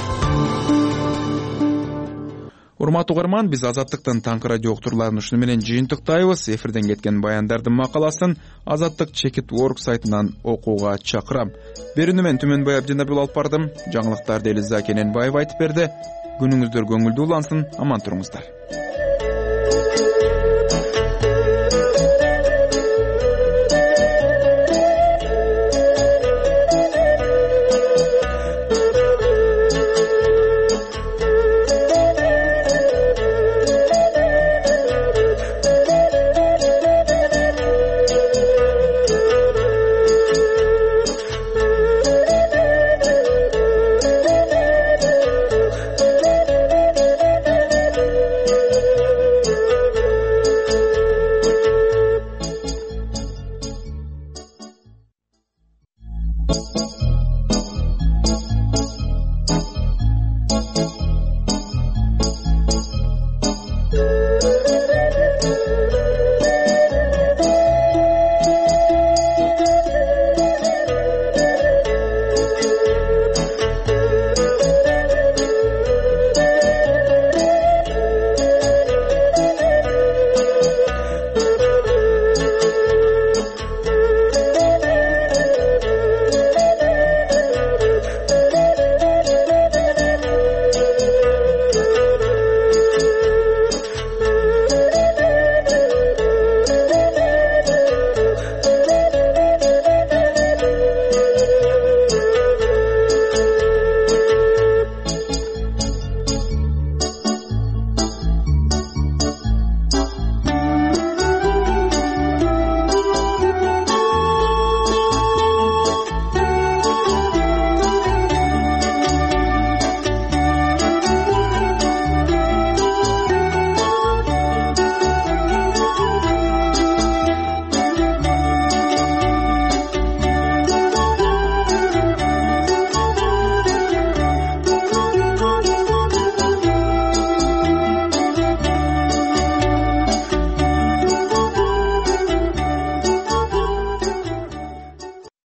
Урматтуу угарман, биз Азаттыктын таңкы радио уктурларын ушуну менен жыйынтыктайбыз. Эфирден кеткен баяндардын макаласын Азаттык чекит org сайтынан окууга чакырам. Берүүнү мен Түмөнбай Абдинабил алып бардым. Жаңылыктарды Элиза Кененбаев айтып берди. Күнүңүздөр көңүлдүү улансын, аман туруңуздар.